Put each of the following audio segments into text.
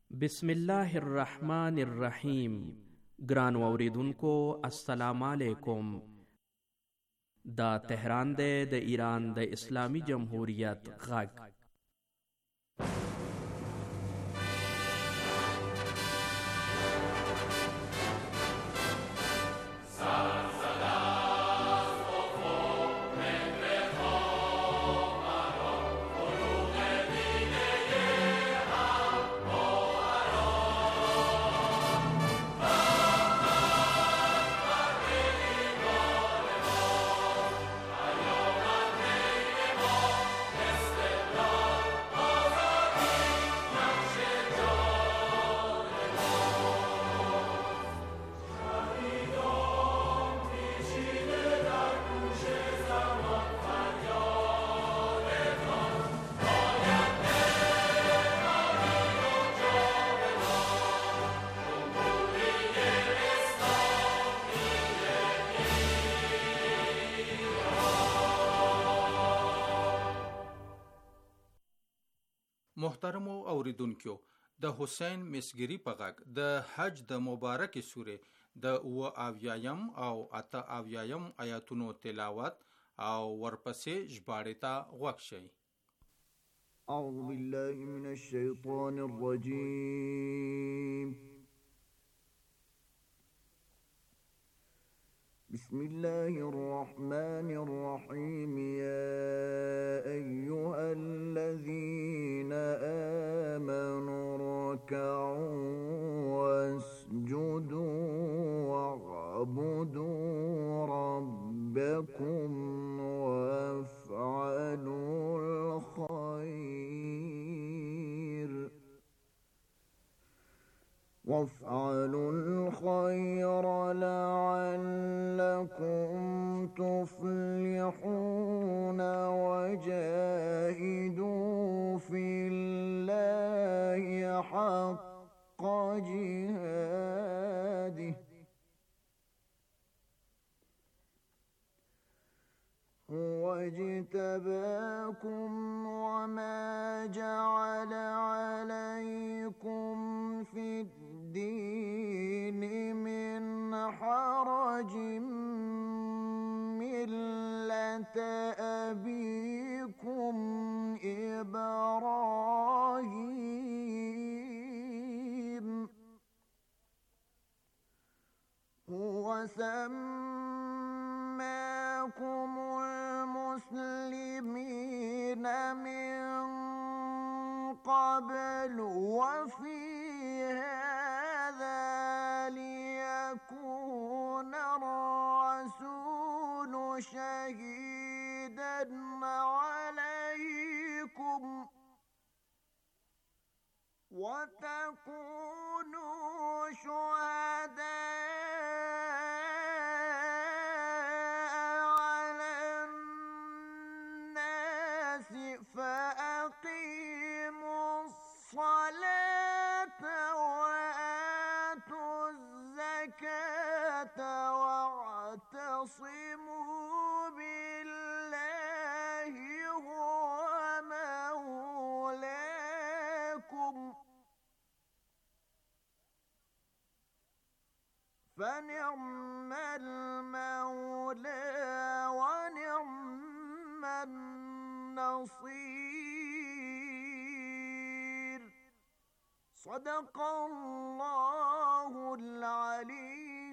بسم الله الرحمن الرحیم. ګران اوریدونکو السلام علیکم. دا تهران دی د ایران د اسلامی جمهوریت غږ. محترمو اوریدونکو، د حسین مسګری په غږ د حج د مبارک سورې د اویایم او 88 آیاتونو تلاوت او ورپسې ژباړې ته غوږ شئ. اعوذ بالله من الشیطان الرجیم. بسم الله الرحمن الرحيم. يا أيها الذين آمنوا اركعوا واسجدوا واعبدوا ربكم وافعلوا الخير لعلكم تفلحون وجاهدوا في الله حق جهاده هو اجتباكم وما جعل عليكم في الدين من حرج ملة أبيكم إبراهيم هو سماكم المسلمين من قبل وفي هذا ليكون الرسول شهيدا عليكم وتكونوا شهداء على الناس فأقيموا الصلاة وآتوا الزكاة واعتصموا بالله هو مولاكم فنعم المولى ونعم النصير. صدق الله العلي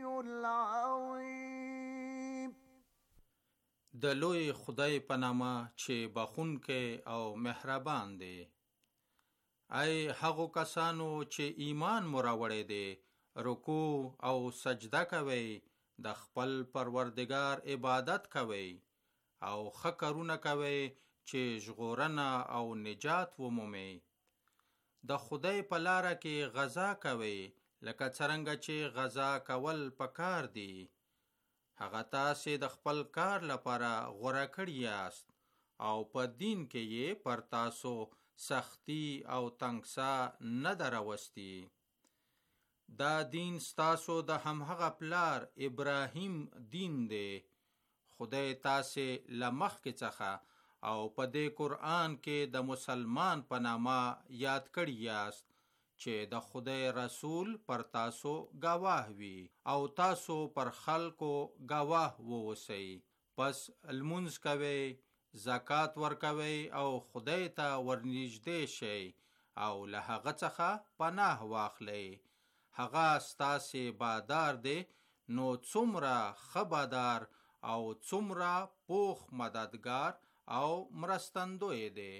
العظيم. د لوی خدای په نامه چې بخښونکی او مهربان دی. ای هغو کسانو چې ایمان مو راوړی دی، رکوع او سجده کوئ، د خپل پروردگار عبادت کوئ او ښه کارونه کوئ چې ژغورنه او نجات ومومئ. د خدای په لاره کې غزا کوئ لکه څرنګه چې غزا کول پکار دي. هغه تاسې د خپل کار لپاره غوره کړي یاست او په دین کې یې پر تاسو سختی او تنګسا نه ده راوستي. دا دین ستاسو د همهغه پلار ابراهیم دین دی. خدای تاسې له مخکې څخه او په دې قرآن کې د مسلمان په نامه یاد کړي یاست چې د خدای رسول پر تاسو گواه وي او تاسو پر خلکو گواه ووسئ. پس لمونځ کوئ، زکات ورکوئ او خدای ته ورنږدې شئ او له هغه څخه پناه واخلئ. هغه ستاسې بادار دی، نو څومره ښه بادار او څومره پوخ مددگار او مرستندوی دی.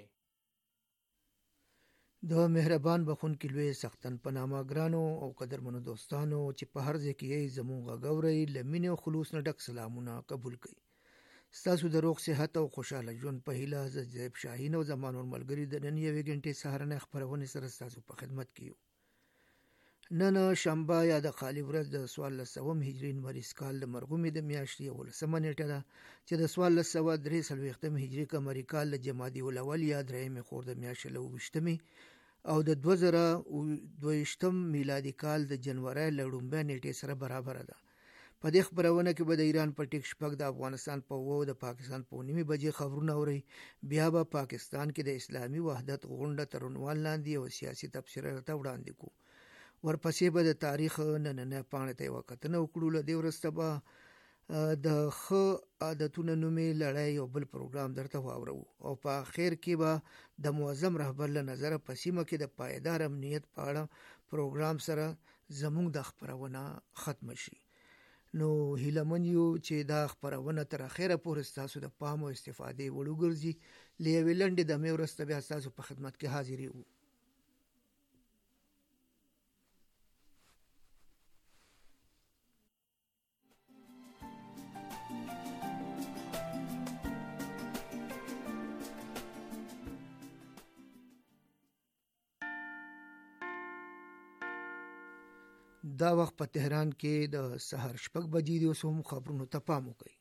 د مهربان بخونکي لوی سختن په نامه ګرانو او قدرمنو دوستانو چې په هر ځای کې یې زموږ غږ اورئ، له مینې او خلوص نه ډک سلامونه قبول کړئ. ستاسو د روغ صحت او خوشحاله ژوند په هیله زه زیب شاهین او زما نور ملګري د نن یوې غنټې سهارنۍ خپرونې سره ستاسو په خدمت کې یو. نن شنبه یا د خالي ورځ د 1400 هجري لمریز کال د مرغومې د میاشتې 11 نیټه ده چې د 1443 هجري قمري کال د جمادی الاول یا درېیمې خور د میاشتې له 28 او د 2022 میلادي کال د جنوري له 1 نیټې سره برابر ده. په دې خبرونه کې به د ایران په ټیک شپږ د افغانستان په 9 د پاکستان په 9 بجې خبرونه اوري. بیا به پاکستان کې د اسلامي وحدت غونډه تر عنوان لاندې او سیاسي تبصره ته وړاندې کو. ورپسې به د تاریخ نننۍ پاڼې ته یوه کتنه وکړو. له دې وروسته به د ښه عادتونو نومې لړۍ یو بل پروګرام درته واورو او په آخر کې به د معظم رهبر له نظره په سیمه کې د پایدار امنیت په اړه پروګرام سره زموږ د خپرونه ختم شي. نو هیله من یو چې دا خپرونه تر اخره پورې ستاسو د پام او استفادې وړ وګرځي. له یوې لنډې دمې وروسته بیا ستاسو په خدمت کې حاضر یو. دا وخت په تهران کې د سهار 6 بجې دی. اوس هم خبرونو ته پام وکړئ.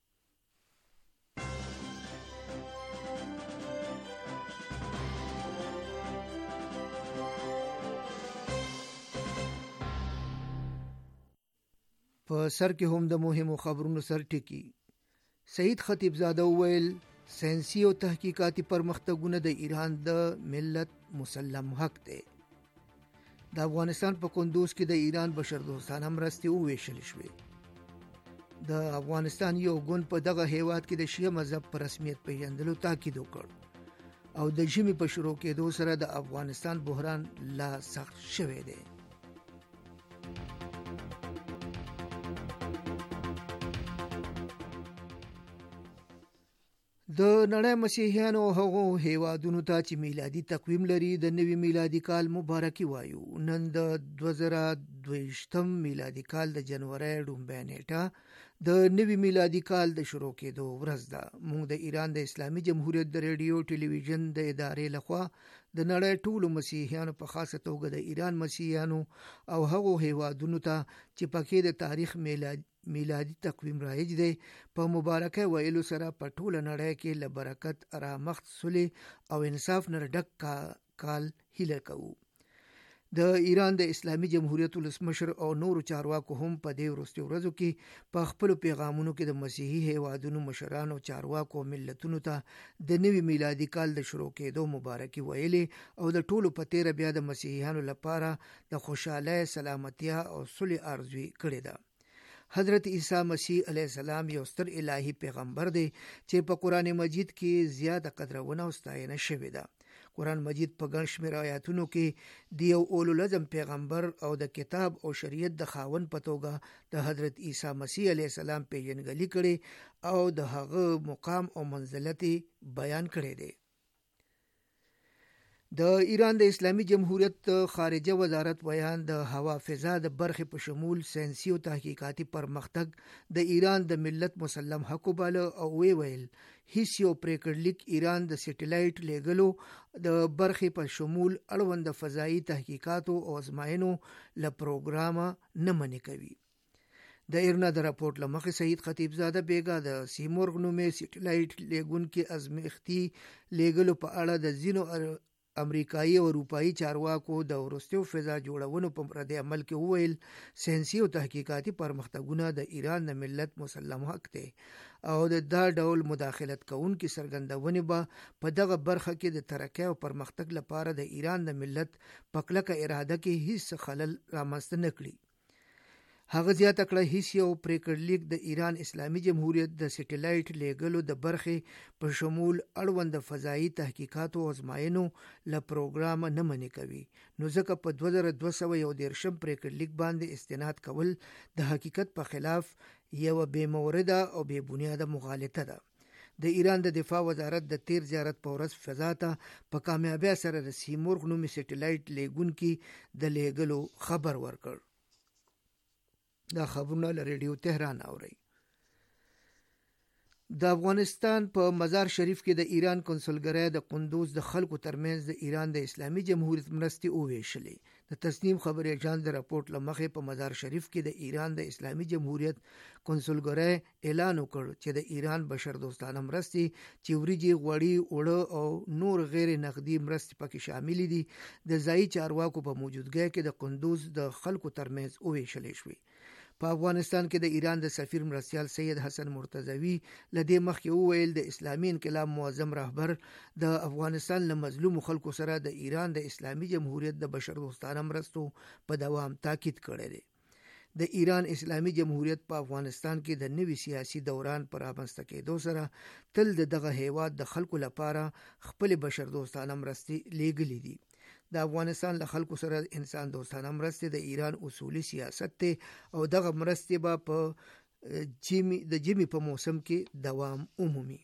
په سر کې هم د مهمو خبرونو سر ټکی. سید خطیبزاده وویل ساینسي او تحقیقاتي پرمختګونه د ایران د ملت مسلم حق دی. د افغانستان په کندوز کې د ایران بشردوستانه مرستې وویشل شوې. د افغانستان یو ګوند په دغه هیواد کې د شیعه مذهب په رسمیت پیژندلو تاکید وکړ او د ژمي په شروع کېدو سره د افغانستان بحران لا سخت شوی دی. د نړۍ مسیحیانو هغو هیوادونو ته چې میلادي تقویم لري د نوي میلادي کال مبارکي وایو. نن د 2022 میلادي کال د جنوري 1 نیټه د نوي میلادي کال د شروع کېدو ورځ ده. موږ د ایران د اسلامي جمهوریت د ریډیو ټلویزیون د ادارې لخوا د نړۍ ټولو مسیحیانو په خاصه توګه د ایران مسیحیانو او هغو هیوادونو ته چې پکې د تاریخ میلادي تقویم رایج دی په مبارکه ویلو سره په ټوله نړۍ کې له برکت، رامخت، صلح او انصاف نه ډک کال هیله کوو. د ایران د اسلامي جمهوریت ولسمشر او نورو چارواکو هم په دې وروستیو ورځو کې په خپلو پیغامونو کې د مسیحي هیوادونو مشرانو، چارواکو او ملتونو ته د نوي میلادي کال د شروع کېدو مبارکي ویلې او د ټولو په تیره بیا د مسیحیانو لپاره د خوشحالۍ، سلامتیا او صلح آرزوي کړې ده. حضرت عیسی مسیح علیه السلام یو ستر الهي پیغمبر دی چې په قرآن مجید کې زیاته قدرونه او ستاینه شوې ده. قرآن مجید په ګڼ شمېر آیاتونو کې د یو اولوالعزم پیغمبر او د کتاب او شریعت د خاوند په توګه د حضرت عیسی مسیح علیه السلام پیژندګلوي کړې او د هغه مقام او منزلت بیان کړی دی. د ایران د اسلامي جمهوریت خارجه وزارت بیان د هوا فضا د برخې په شمول ساینسي او تحقیقاتي پرمختګ د ایران د ملت مسلم حق وباله او ویل هیڅ یو پریکړلیک ایران د سټلایټ لیږلو د برخې په شمول اړوند فضایي تحقیقاتو او ازمایښتونو له پروګرامه نه منې کوي. د ایرنا د راپورټ لمخې سید خطیبزاده بیګا د سیمورغ نومې سټلایټ لیږونکي ازمایښتي لیږلو په اړه د ځینو امریکایي او اروپایي چارواکو د وروستیو فضا جوړونو په رد عمل کې وویل ساینسي او تحقیقاتي پرمختګونه د ایران د ملت مسلم حق دی او د دا ډول مداخلت کوونکي څرګندونې به په دغه برخه کې د ترقۍ او پرمختګ لپاره د ایران د ملت په کلکه اراده کې هیڅ خلل رامنځته نه کړي. هغه زیاته کړه هیڅ یو پریکړه لیک د ایران اسلامي جمهوریت د سټلایټ لیږلو د برخې په شمول اړوند فضایي تحقیقاتو او ازمایښتونو له پروګرام نه منې کوي، نو ځکه په 2213 پریکړه لیک باندې استناد کول د حقیقت په خلاف یو بې مورده او بې بنیاده مغالطه ده. د ایران د دفاع وزارت د تیر زیارت په ورځ فضا ته په کامیابی سره د سیمورغ نومي سټلایټ لیږونکي د لیږلو خبر ورکړ. دا خبرونه له ریډیو تهران اوري. د افغانستان په مزار شریف کې د ایران کنسولګرۍ د قندوز د خلکو ترمنځ د ایران د اسلامي جمهوریت مرستې وویشلې. د تسنیم خبري اژانس د راپورټ لمخې په مزار شریف کې د ایران د اسلامي جمهوریت کنسولګرۍ اعلان وکړ چې د ایران بشردوستانه مرستې چې وریجې، غوړي، اوړه او نور غیر نقدي مرستې پکې شامل دي د ځایي چارواکو په موجودګۍ کې د قندوز د خلکو ترمنځ وویشلې شوې. په افغانستان کې د ایران د سفیر مرستیال سید حسن مرتضوی لدې مخکې وویل د اسلامي انقلاب معظم رهبر د افغانستان له مظلوم خلکو سره د ایران د اسلامي جمهوریت د بشردوستانه مرستو په دوام تاکید کړی دی. د ایران اسلامي جمهوریت په افغانستان کې د نوي سیاسي دوران پر رامنځته کېدو سره تل دغه هیواد د خلکو لپاره خپل بشردوستانه مرستې لیږلي دي. د افغانستان له خلکو سره انسان دوستانه مرستې د ایران اصولي سیاست دی او دغه مرستې به په ژمي په موسم کې دوام عمومي.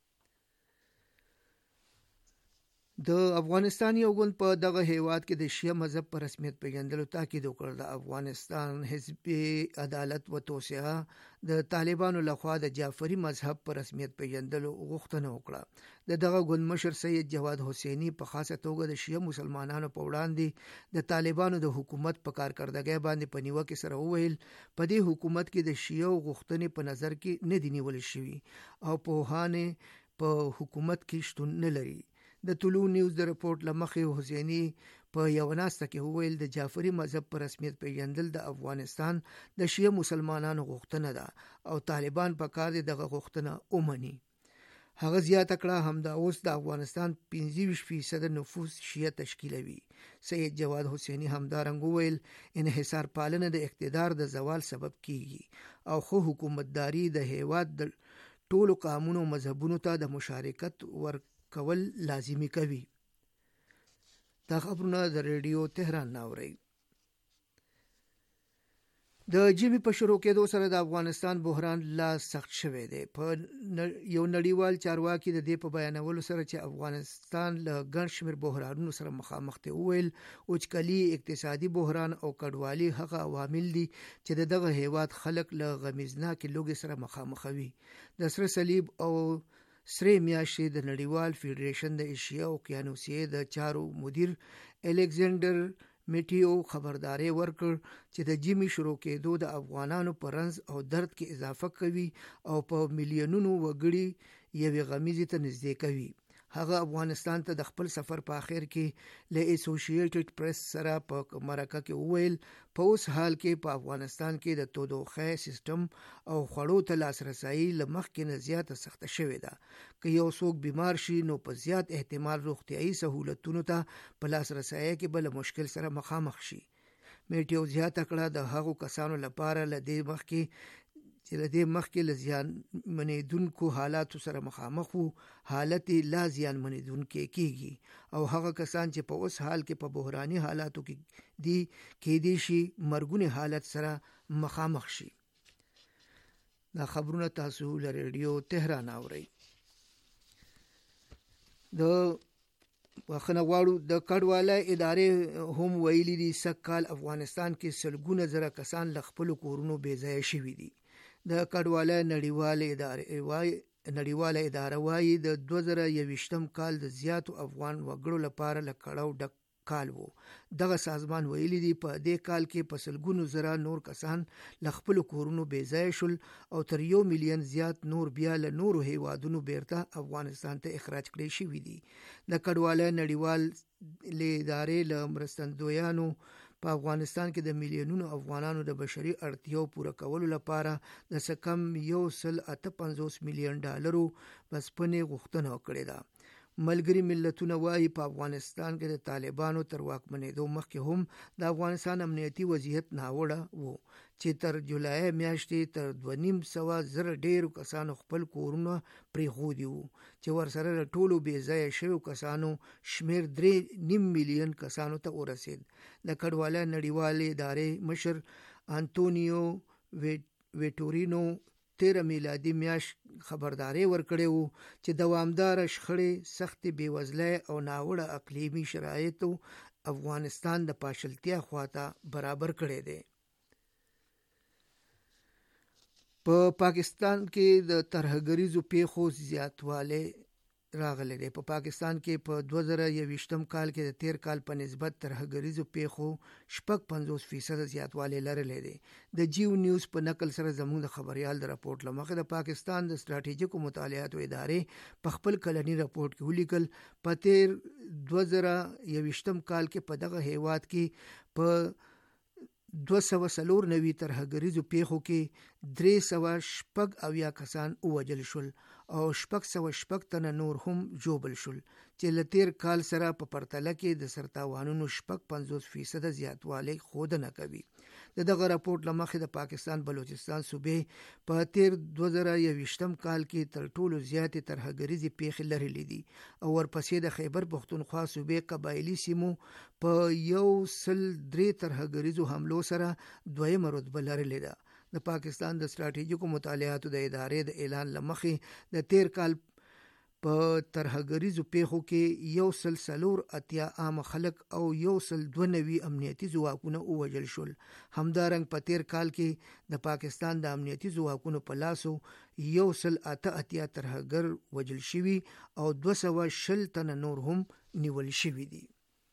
د افغانستان یو ګوند په دغه هیواد کې د شیعه مذهب په رسمیت پیژندلو تاکید وکړ. د افغانستان حزب عدالت و توسعه د طالبانو لخوا د جعفری مذهب په رسمیت پیژندلو غوښتنه وکړه. دغه ګوند مشر سید جواد حسینی په خاصه توګه د شیعه مسلمانانو په وړاندې د طالبانو د حکومت په کارکردګۍ باندې په نیوکه سره وویل په دې حکومت کې د شیعه غوښتنې په نظر کې نه دي نیول شوي او پوهانې په حکومت کې شتون نه لري. د طلوع نیوز د رپورټ لمخې حسینی په یو ناسته کې وویل د جعفری مذهب په رسمیت پیژندل د افغانستان د شیعه مسلمانانو غوښتنه ده او طالبان په کار دي دغه غوښتنه ومني. هغه زیاته کړه همدا اوس د افغانستان 25% نفوس شیعه تشکیلوي. سید جواد حسینی همدارنګ وویل انحصار پالنه د اقتدار د زوال سبب کیږي او خو حکومتداري د هیواد د ټولو قومونو مذهبونو ته د مشارکت کول لازمی کوي. دا خبرونه د ریډیو تهران ناوړي. د ژمي په شروع کېدو سره د افغانستان بحران لا سخت شوی دی. په یو نړیوال چارواکي د دې په بیانولو سره چې افغانستان له ګڼ شمېر بحرانونو سره مخامخ دی وویل وچکالي، اقتصادي بحران او کډوالي هغه عوامل دي چې دغه هیواد خلک له غمیزناکې لوږې سره مخامخوي. د سره صلیب او سره میاشتې د نړیوال فیډریشن د ایشیا او اوقیانوسیې د چارو مدیر الیگزندر میټیو خبرداري ورکړ چې د ژمي شروع کېدو د افغانانو په رنځ او درد کې اضافه کوي او په میلیونونو وګړي یوې غمیزې ته نږدې کوي. هغه افغانستان ته د خپل سفر په اخر کې له اسوسییټډ پریس سره په مرکه کې وویل په اوس حال کې په افغانستان کې د تودوخه سیستم او خړو ته لاسرسي له مخکې نه زیاته سخته شوې ده. که یو څوک بیمار شي نو په زیات احتمال روغتیايي سہولتونو ته په لاسرسي کې بل مشکل سره مخامخ شي. میټیو زیاته کړه د هغو کسانو لپاره لدې مخکې له زیان منیدونکو حالاتو سره مخامخ وو حالت لا زیان منیدونکو کېږي او هغه کسان چې په اوس حال کې په بحراني حالاتو کې دي کېدی شي مرګونی حالت سره مخامخ شي. دا خبرونه تاسو له ریډیو تهران اورئ. د وخنغواړو د کډواله ادارې هم ویلي دي سکهال افغانستان کې سلګونه زره کسان له خپل کورونو بې ځای شوي دي. د کډواله نړیواله اداره وايي د 2021 کال د زیاتو افغان وګړو لپاره له کړاو ډک کال وو. دغه سازمان ویلي دی په دې کال کې په سلګونو زره نور کسان له خپلو کورونو بې ځایه شول او تر 1 میلیون زیات نور بیا له نورو هیوادونو بیرته افغانستان ته اخراج کړي شوي دي. د کډوالۍ نړیوال ادارې له مرستندویانو په افغانستان کې د میلیونونو افغانانو د بشري اړتیاو پوره کولو لپاره د څه کم $158 میلیون بسپنې غوښتنه کړې ده. ملګري ملتونه وايي په افغانستان کې د طالبانو تر واکمنېدو مخکې هم د افغانستان امنیتي وضعیت ناوړه وو چې تر جولای میاشتې تر 2.5 ډیرو کسانو خپل کورونه پرېښودي وو چې ورسره د ټولو بې ځایه شویو کسانو شمیر 3.5 میلیون کسانو ته ورسېد. د کډوالۍ نړیوالې ادارې مشر انټونیو ویټورینو 13 میلادي میاشت خبرداري ورکړې وو چې دوامدار شخړې، سختې بېوزلۍ او ناوړه اقلیمي شرایطو افغانستان د پاشلتیا خواته برابر کړی دی. په پاکستان کې د ترهګریزو پیښو زیاتوالی راغلی دی. په پاکستان کې په 2021 کال کې د تیر کال په نسبت ترهګریزو پیښو 50% زیاتوالی لرلی دی. د جیو نیوز په نقل سره زموږ د خبريال د راپورټ لمخې د پاکستان د ستراتیژیکو مطالعاتو ادارې په خپل کلنی راپورټ کې ولیکل په تیر 2021 کال کې په دغه هیواد کې په 294 ترهګریزو پیښو کې 386 کسان ووژل شول او 606 تنه نور هم ژوبل شول چې له تیر کال سره په پرتله کې د سرطانونو 50% زیاتوالی ښودنه کوي. دغه راپورټ لمخې د پاکستان بلوچستان صوبې په تیر 2021 کال کې تر ټولو زیاتې ترهګریزې پیښې لرلې دي او ورپسې د خیبر پښتونخوا صوبې قبایلي سیمو په 103 ترهګریزو حملو سره دویمه رتبه لرلې ده. د پاکستان د ستراتیژیکو مطالعاتو د ادارې د اعلان لمخې د تیر کال په ترهګریزو پیښو کې 184 عام خلک او 192 امنیتي ځواکونه ووژل شول. همدارنګه په تیر کال کې د پاکستان د امنیتي ځواکونو په لاسو 188 ترهګر وژل شوي او 220 تنه نور هم نیول شوي دي.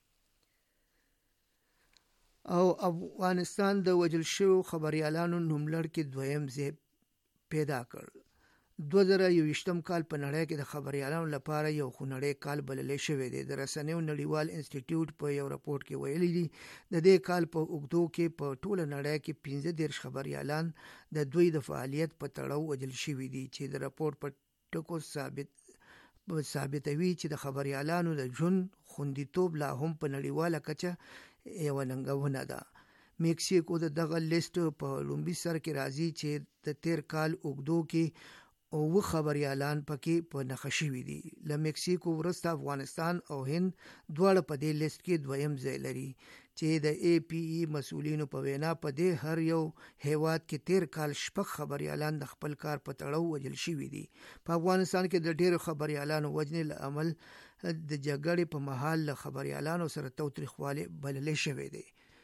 او افغانستان د وژل شویو خبريالانو نوملړ کې دویم ځای پیدا کړ. 2021 کال په نړۍ کې د خبريالانو لپاره یو خونړی کال بللی شوی دی. د رسنیو نړیوال انسټیټیوټ په یو راپورټ کې ویلي دي د دې کال په اوږدو کې په ټوله نړۍ کې 15 خبريالان د دوی د فعالیت په تړاو وژل شوي دي چې د راپورټ په ټکو ثابتوي چې د خبريالانو د ژوند خوندیتوب لا هم په نړیواله کچه یو ننګونه ده. میکسیکو د دغه لیست په لومړي سر کې راځي چې د تیر کال اوږدو کې او خبريالان پکې په نښه شوي دي. له میکسیکو وروسته افغانستان او هند دواړه په دې لیست کې دویم ځای لري چې د APE مسؤلینو په وینا په دې هر یو هیواد کې تیر کال 6 خبريالان د خپل کار په تړاو وژل شوي دي. په افغانستان کې د ډیرو خبريالانو وژنې له امل د جګړې په مهال له خبريالانو سره تاوتریخوالی بللی شوی دی.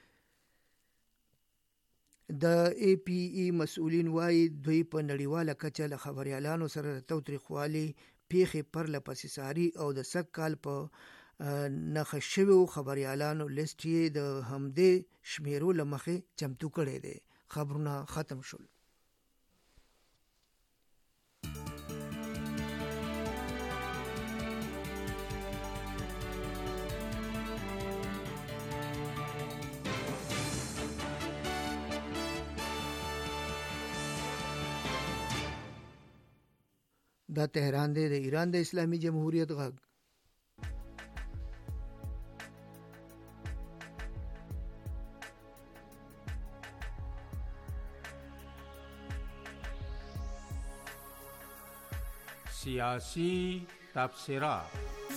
د APE مسؤلین وايي دوی په نړیواله کچه له خبريالانو سره د تاوتریخوالی پیښې پرله پسې څاري او د سږ کال په نښه شویو خبريالانو لیست یې د همدې شمیرو له مخې چمتو کړی دی. خبرونه ختم شول. دا تهران دی، د ایران د اسلامي جمهوریت غږ. سیاسی تبصرات.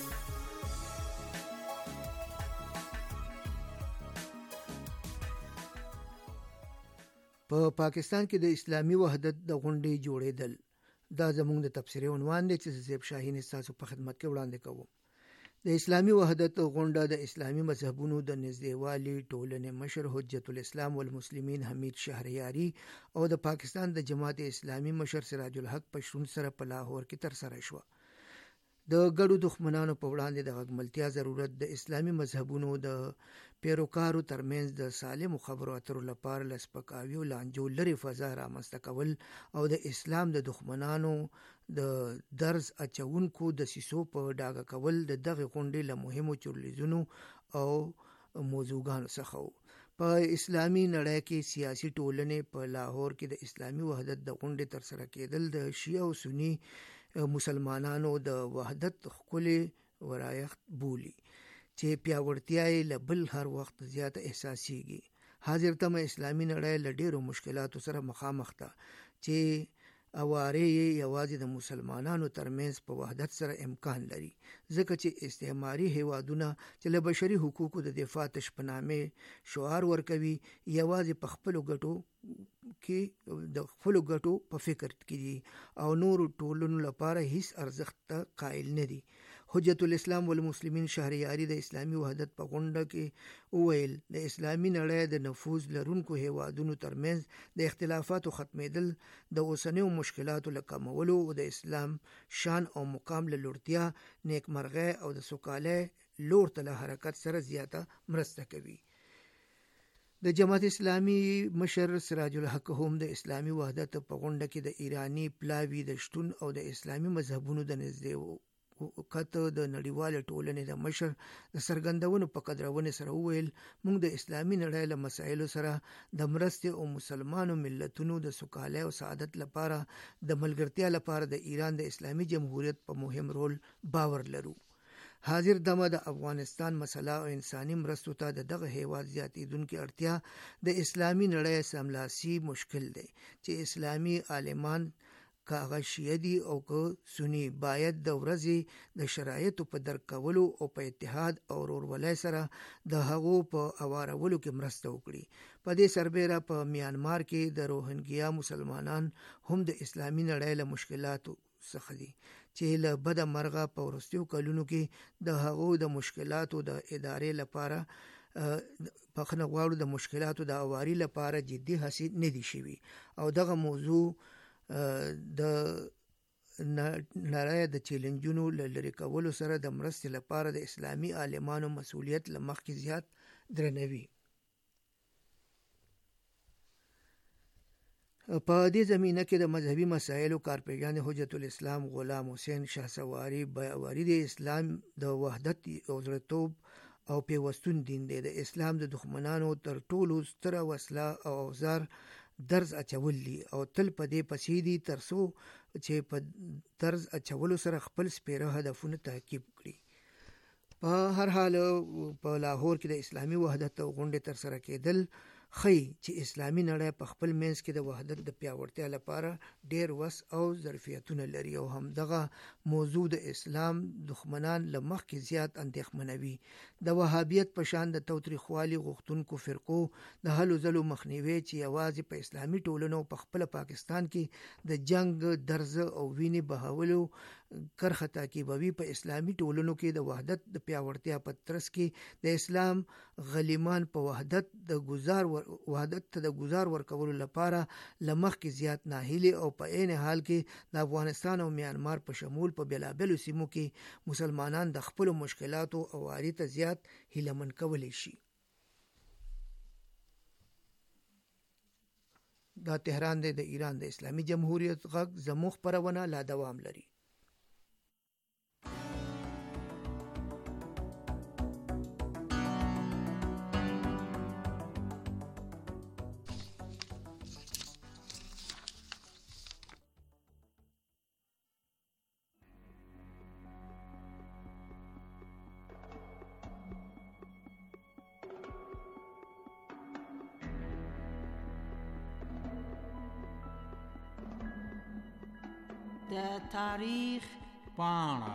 په پاکستان کې د اسلامي وحدت د غونډې جوړېدل دا زموږ د تبصرې عنوان دی چې زیب شاهین تاسو په خدمت کې وړاندې کوم. د اسلامي وحدت غونډه د اسلامي مذهبونو د نږدېوالي ټولنې مشر حجت الاسلام والمسلمین حمید شهریاری او د پاکستان د جماعت اسلامي مشر سراج الحق پښتون سره په لاهور کې تر سره شو. د ګډو دښمنانو په وړاندې د غږملتیا ضرورت د اسلامي مذهبونو د پیروکارو ترمنځ د سالمو خبرو اترو لپاره له سپکاوي او لانجو لرې فضا رامنځته کول او د اسلام د دښمنانو د درز اچونکو د سیسو په ډاګه کول د دغه غونډې له مهمو چورلیزونو او موضوعګانو څخه په اسلامي نړۍ کې سیاسي ټولنې په لاهور کې د اسلامي وحدت د غونډې ترسره کېدل د شیعه او سني مسلمانانو د وحدت ښکلې ورایښت بولي چې پیاوړتیا یې له بل هر وخت زیاته احساسیږي. حاضر تمه اسلامي نړۍ له ډېرو مشکلاتو سره مخامخ ده چې اوارې یې یوازې د مسلمانانو ترمنځ په وحدت سره امکان لري، ځکه چې استعماري هیوادونه چې له بشري حقوقو د دفاع تش په نامې شعار ورکوي یوازې په خپلو ګټو په فکر کې دي او نورو ټولنو لپاره هیڅ ارزښت ته قایل نه دي. حجت الاسلام والمسلمین شهریاري د اسلامي وحدت په غونډه کې وویل د اسلامي نړۍ د نفوذ لرونکو هیوادونو ترمنځ د اختلافاتو ختمېدل د اوسنیو مشکلاتو له کمولو او د اسلام شان او مقام له لوړتیا، نیکمرغۍ او د سوکالۍ لور ته له حرکت سره زیاته مرسته کوي. د جماعت اسلامي مشر سراج الحق هم د اسلامي وحدت په غونډه کې د ایرانی پلاوی د شتون او د اسلامي مذهبونو د نږدې کته د نړیواله ټولنې د مشر د څرګندونو په قدرونې سره وویل موږ د اسلامي نړۍ له مسایلو سره د مرستې او مسلمانو ملتونو د سوکالۍ او سعادت لپاره د ملګرتیا لپاره د ایران د اسلامي جمهوریت په مهم رول باور لرو. حاضر دمه د افغانستان مسله او انساني مرستو ته د دغه هیواد زیاتېدونکې اړتیا د اسلامي نړۍ سملاسي مشکل دی چې اسلامي عالمان که هغه شیعه دي او که سني باید د ورځې د شرایطو په درک کولو او په اتحاد او ورورولۍ سره د هغو په اوارولو کې مرسته وکړي. په دې سربیره په میانمار کې د روهنګیا مسلمانان هم د اسلامي نړۍ له مشکلاتو څخه دي چې له بده مرغه په وروستیو کلونو کې د هغو د مشکلاتو د ادارې لپاره بخښنه غواړو د مشکلاتو د اواري لپاره جدي هڅې نه دي شوي او دغه موضوع د نړۍ د چیلنجونو لرې کولو سره د مرستې لپاره د اسلامي عالمانو مسؤلیت له مخکې زیات درنوي. په دې زمینه کې د مذهبي مسایلو کارپیژن حجت الاسلام غلام حسین شهسواری بیاوری د اسلام د وحدت او زړه‌توب او پیوستون دین دی. د اسلام د دښمنانو تر ټولو ستره وسله او اوزار درز اچول دي او تل په دې پسې دي ترڅو چې په درز اچولو سره خپل سپیره هدفونه تعقیب کړي. په هر حال په لاهور کې د اسلامي وحدت غونډې ترسره کېدل ښیي چې اسلامي نړۍ په خپل منځ کې د وحدت د پیاوړتیا لپاره ډېر وس او ظرفیتونه لري او همدغه موضوع د اسلام دښمنان له مخکې زیات اندېښمنوي. د وهابیت په شان د تاوتریخوالي غوښتونکو فرقو د هلو ځلو مخنیوی چې یوازې په اسلامي ټولنو په خپله پاکستان کې د جنگ درز او وینې بهولو کرخه تعقیبوي. په اسلامي ټولنو کې د وحدت د پیاوړتیا په ترڅ کې د اسلام غلیمان په وحدت ته د گزار ورکولو لپاره لمخ کې زیات ناهیلي او په عین حال کې د افغانستان او میانمار په شمول په بېلابېلو سیمو کې مسلمانان د خپلو مشکلاتو او واري ته زیات هیلهمن کولی شي. دا تهران دی د ایران د اسلامي جمهوریت غږ زموږ خپرونه لا دوام لري. د تاریخ پاڼه.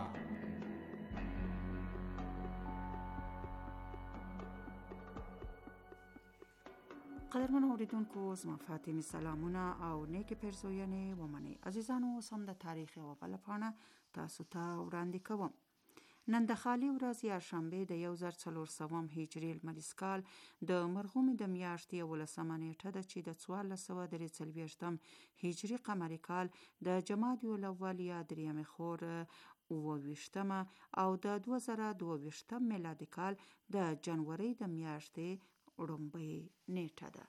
قدرمنو اوریدونکو زما فاطمه سلامونه او نیک پیرزوینې ومنئ. عزیزانو اوس هم د تاریخ یوه بله پاڼه تاسو ته وړاندې کوم. نن د خالي ورځ یارشنبه د 1400 هجري لمریز کال د مرغومې د میاشتې 11 نیټه ده چې د 1443 هجري قمري کال د جمادی الاول یا دریمې خور اووه او د 2022 میلادي کال د جنوري د میاشتې لومړۍ نیټه ده.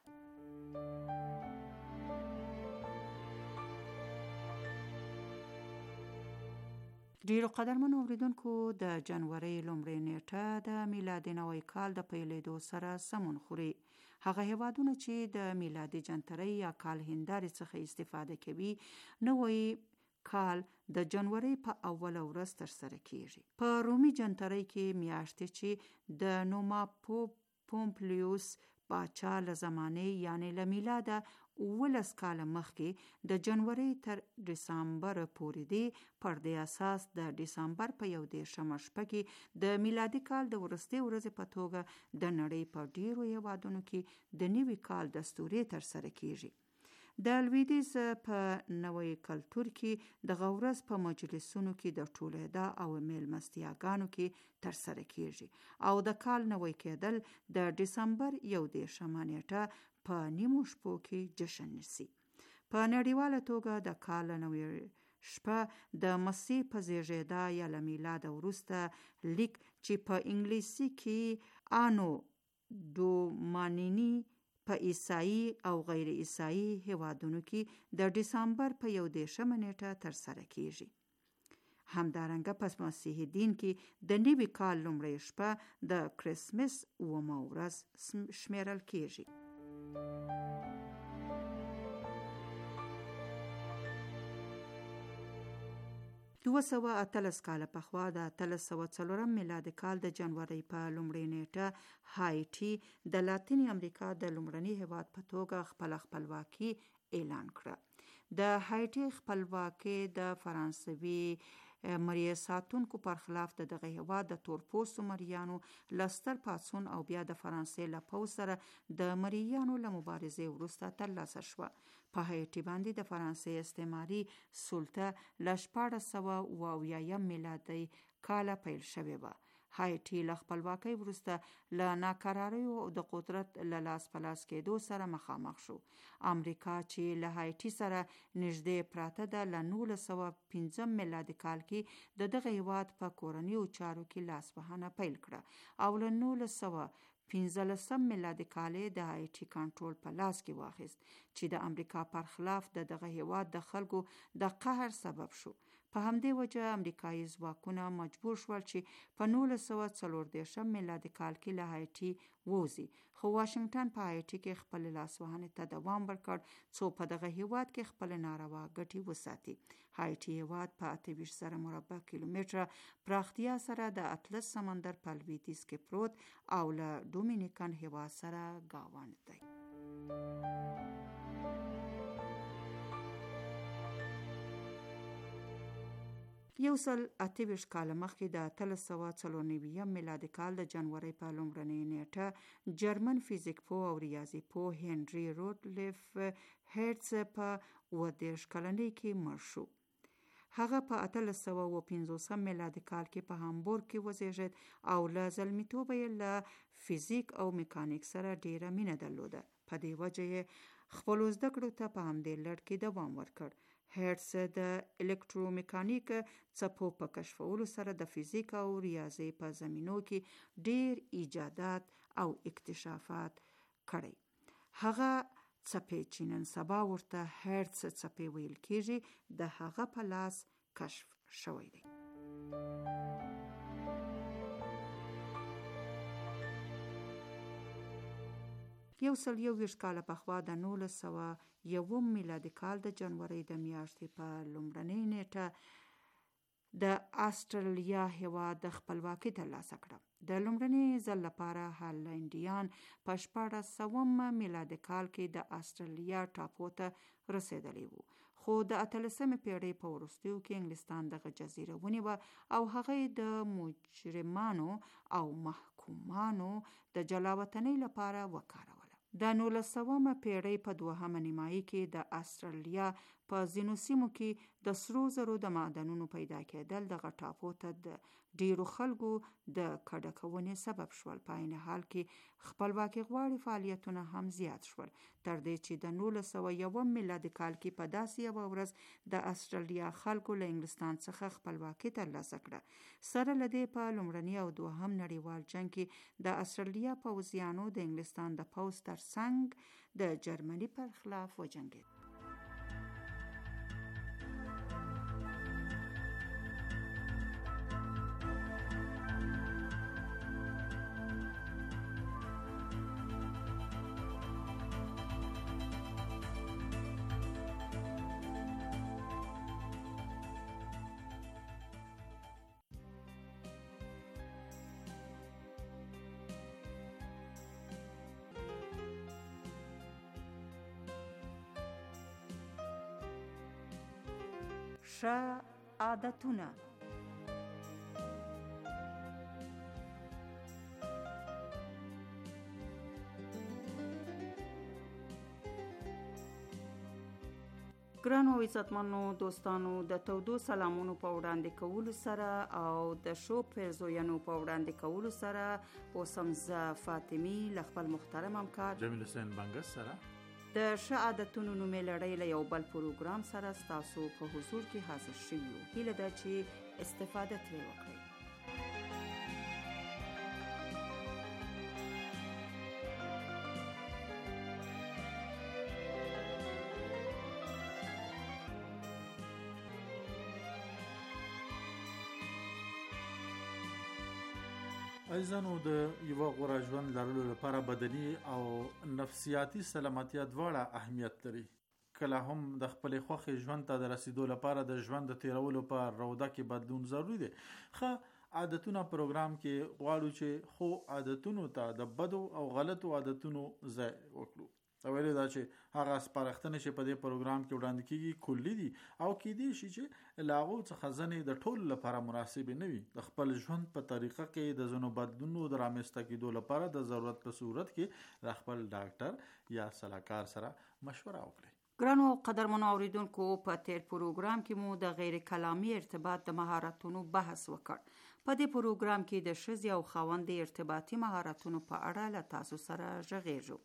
ډیرو قدرمنو اوریدونکو، د جنوري لومړۍ نیټه د میلادي نوي کال د پیلېدو سره سمون خوري. هغه هیوادونه چې د میلادي جنتري یا کال هنداري څخه استفاده کوي، نوی کال د جنوري په اوله ورځ ترسره کیږي. په رومي جنتري کې میاشتې چې د نوما پومپلیوس باچا له زمانې یعنی له میلاده 19 کاله مخکې د جنوري تر دسامبر پورې دی. پر دې اساس د دسامبر په 1 شپه کې د میلادي کال د وروستۍ ورځې په توګه د نړۍ په ډیرو هیوادونو کې د نوي کال دستوري ترسره کیږي. د لویدیځ په نوی کلتور کې د غورز په مجلسونو کې د ټولېدا او میلمستیاګانو کې ترسره کیږي او د کال نوی کېدل د دسامبر 1 نیټه په نیمو شپو کې جشن نیسي. په نړیواله توګه د کال نوی شپه د مسیح په زیږیدا یا له میلاده وروسته لیک چې په انګلیسي کې آنو ډومانینی په عیسائی او غیر عیسائی هیوادونو کې د دسامبر په 11 نیټه ترسره کیږي. همدارنګه پس مسیحي دین کې د نوي کال لومړۍ شپه د کرسمس 9 ورځ شمیرل کیږي. 218 کاله پخوا د 1304 میلادي کال د جنوري په لومړۍ نیټه هایټي د لاتینی امریکا د لومړني هیواد په توګه خپل خپلواکي اعلان کړه. د هایټي خپلواکي د فرانسوي مریه ساتونکو پر خلاف دغه هیواد د تورپوستو مریانو لستر پاڅون او بیا د فرانسې له پوځ سره د مریانو له مبارزې وروسته ترلاسه شوه. په هایټي باندې د فرانسې استعماري سلطه له 1470 میلادي کاله پیل شوې وه. هایټي له خپلواکۍ وروسته له ناکراریو او د قدرت له لاس په لاس کېدو سره مخامخ شو. امریکا چې له هایټي سره نږدې پراته ده، له 1905 میلادي کال کې دغه هیواد په کورنیو چارو کې لاس وهنه پیل کړه او له 1915 میلادي کال د هایټي کنټرول په لاس کې واخیست چې د امریکا پر خلاف دغه هیواد د خلکو د قهر سبب شو. په همدې وجه امریکایي ځواکونه مجبور شول چې په 1914 میلادي کال کې له هایټي ووځي، خو واشنگټن په هایټي کې خپل لاسوهنې ته دوام ورکړ څو په دغه هیواد کې خپل ناروا ګټې وساتي. هایټي هیواد په 28,000 مربع کیلومتره پراختیا سره د اطلس سمندر په لویدیځ کې پروت او له ډومینیکن هیواد سره گاونډ دی. 128 کاله مخکې د 1394 میلادي کال د جنوري په لومړنۍ نیټه جرمن فزیک پوه او ریاضي پوه هنري رودولف هرتز په 30 کلنۍ کې مړ شو. هغه په 1850 میلادي کال کې په هامبورګ کې وزیږید او له زلمیتوبه یې له فزیک او میکانیک سره ډیره مینه درلوده. په دې وجه یې خپل زده کړو ته په همدې لړ کې دوام ورکړ. هرتز د الکترومیکانیک څپو په کشفولو سره د فزیک او ریاضي په زمینو کې ډیر ایجادات او اکتشافات کړي. هغه څپې چې نن سبا ورته هرتز څپې ویل کېږي د هغه په لاس کشف شوی دی. 121 کاله پخوا د 1901 میلادي کال د جنوري د میاشتې په لومړنۍ نیټه د آسټرالیا هیواد د خپلواکۍ ترلاسه کړه. د لومړني ځل لپاره هالنډیان په 1400 میلادي کال کې د آسټرالیا ټاپو ته رسیدلی وو، خو د 18مې پیړۍ په وروستیو کې انګلستان دغه جزیره ونیوه او هغه د مجرمانو او محکومانو د جلاوطنۍ لپاره وکاروله. د 19مه پیړۍ په دوهمه نیمایي کې د آسټرالیا په ځینو سیمو کې د سرو زرو د معدنونو پیدا کېدل دغه ټاپو ته د ډیرو خلکو د کډه کونې سبب شول. په عین حال کې خپلواکي غواړي فعالیتونه هم زیات شول تر دې چې د 1901 میلادي کال کې په داسې یوه ورځ د استرالیا خلکو له انګلستان څخه خپلواکي ترلاسه کړه. سره له دې په لومړني او دوهم نړیوال جنګ کې د استرالیا پوځیانو د انګلستان د پوځ ترڅنګ د جرمني پر خلاف وجنګېد. ښه عادتونه. ګرانو او عزتمنو دوستانو، د تودو سلامونو په وړاندې کولو سره او د شو پیرزوینو په وړاندې کولو سره اوس هم زه فاطمی له خپل محترم همکار جمیل حسین بنګس سره د ښه عادتونو نومې لړۍ له یو بل پروګرام سره ستاسو په حضور کې حاضر شوي یو. هیله ده چې استفاده ترې وکړئ. عزیزانو، د یو غوره ژوند لرلو لپاره بدني او نفسیاتي سلامتیا دواړه اهمیت لري. کله هم د خپل خوښ ژوند ته د رسیدو لپاره د ژوند د تیرولو په روده کې بدلون ضروری دی. ښه عادتونه پروګرام کې غواړو چې خو عادتونو ته د بدو او غلطو عادتونو ځای وکړو. ویلې دا چې هغه سپارښتنې چې په دې پروګرام کې وړاندې کیږي کلی دي او کېدای شي چې له هغو څخه ځینې د ټولو لپاره مناسبې نه وي. د خپل ژوند په طریقه کې د ځینو بدلونونو د رامنځته کېدو لپاره د ضرورت په صورت کې د خپل ډاکټر یا سلاکار سره مشوره وکړئ. ګرانو قدرمنو اوریدونکو، په تیر پروګرام کې مو د غیر کلامي ارتباط د مهارتونو بحث وکړ. په دې پروګرام کې د ښځې او خاوند ارتباطي مهارتونو په اړه له تاسو سره غږیږو.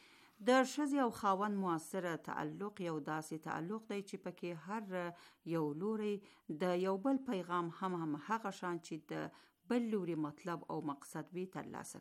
د ښځې او خاوند موثره تعلق یو داسې تعلق دی چې پکې هر یو لوري د یو بل پیغام هم هغه شان چې د بل لوري مطلب او مقصد وي ترلاسه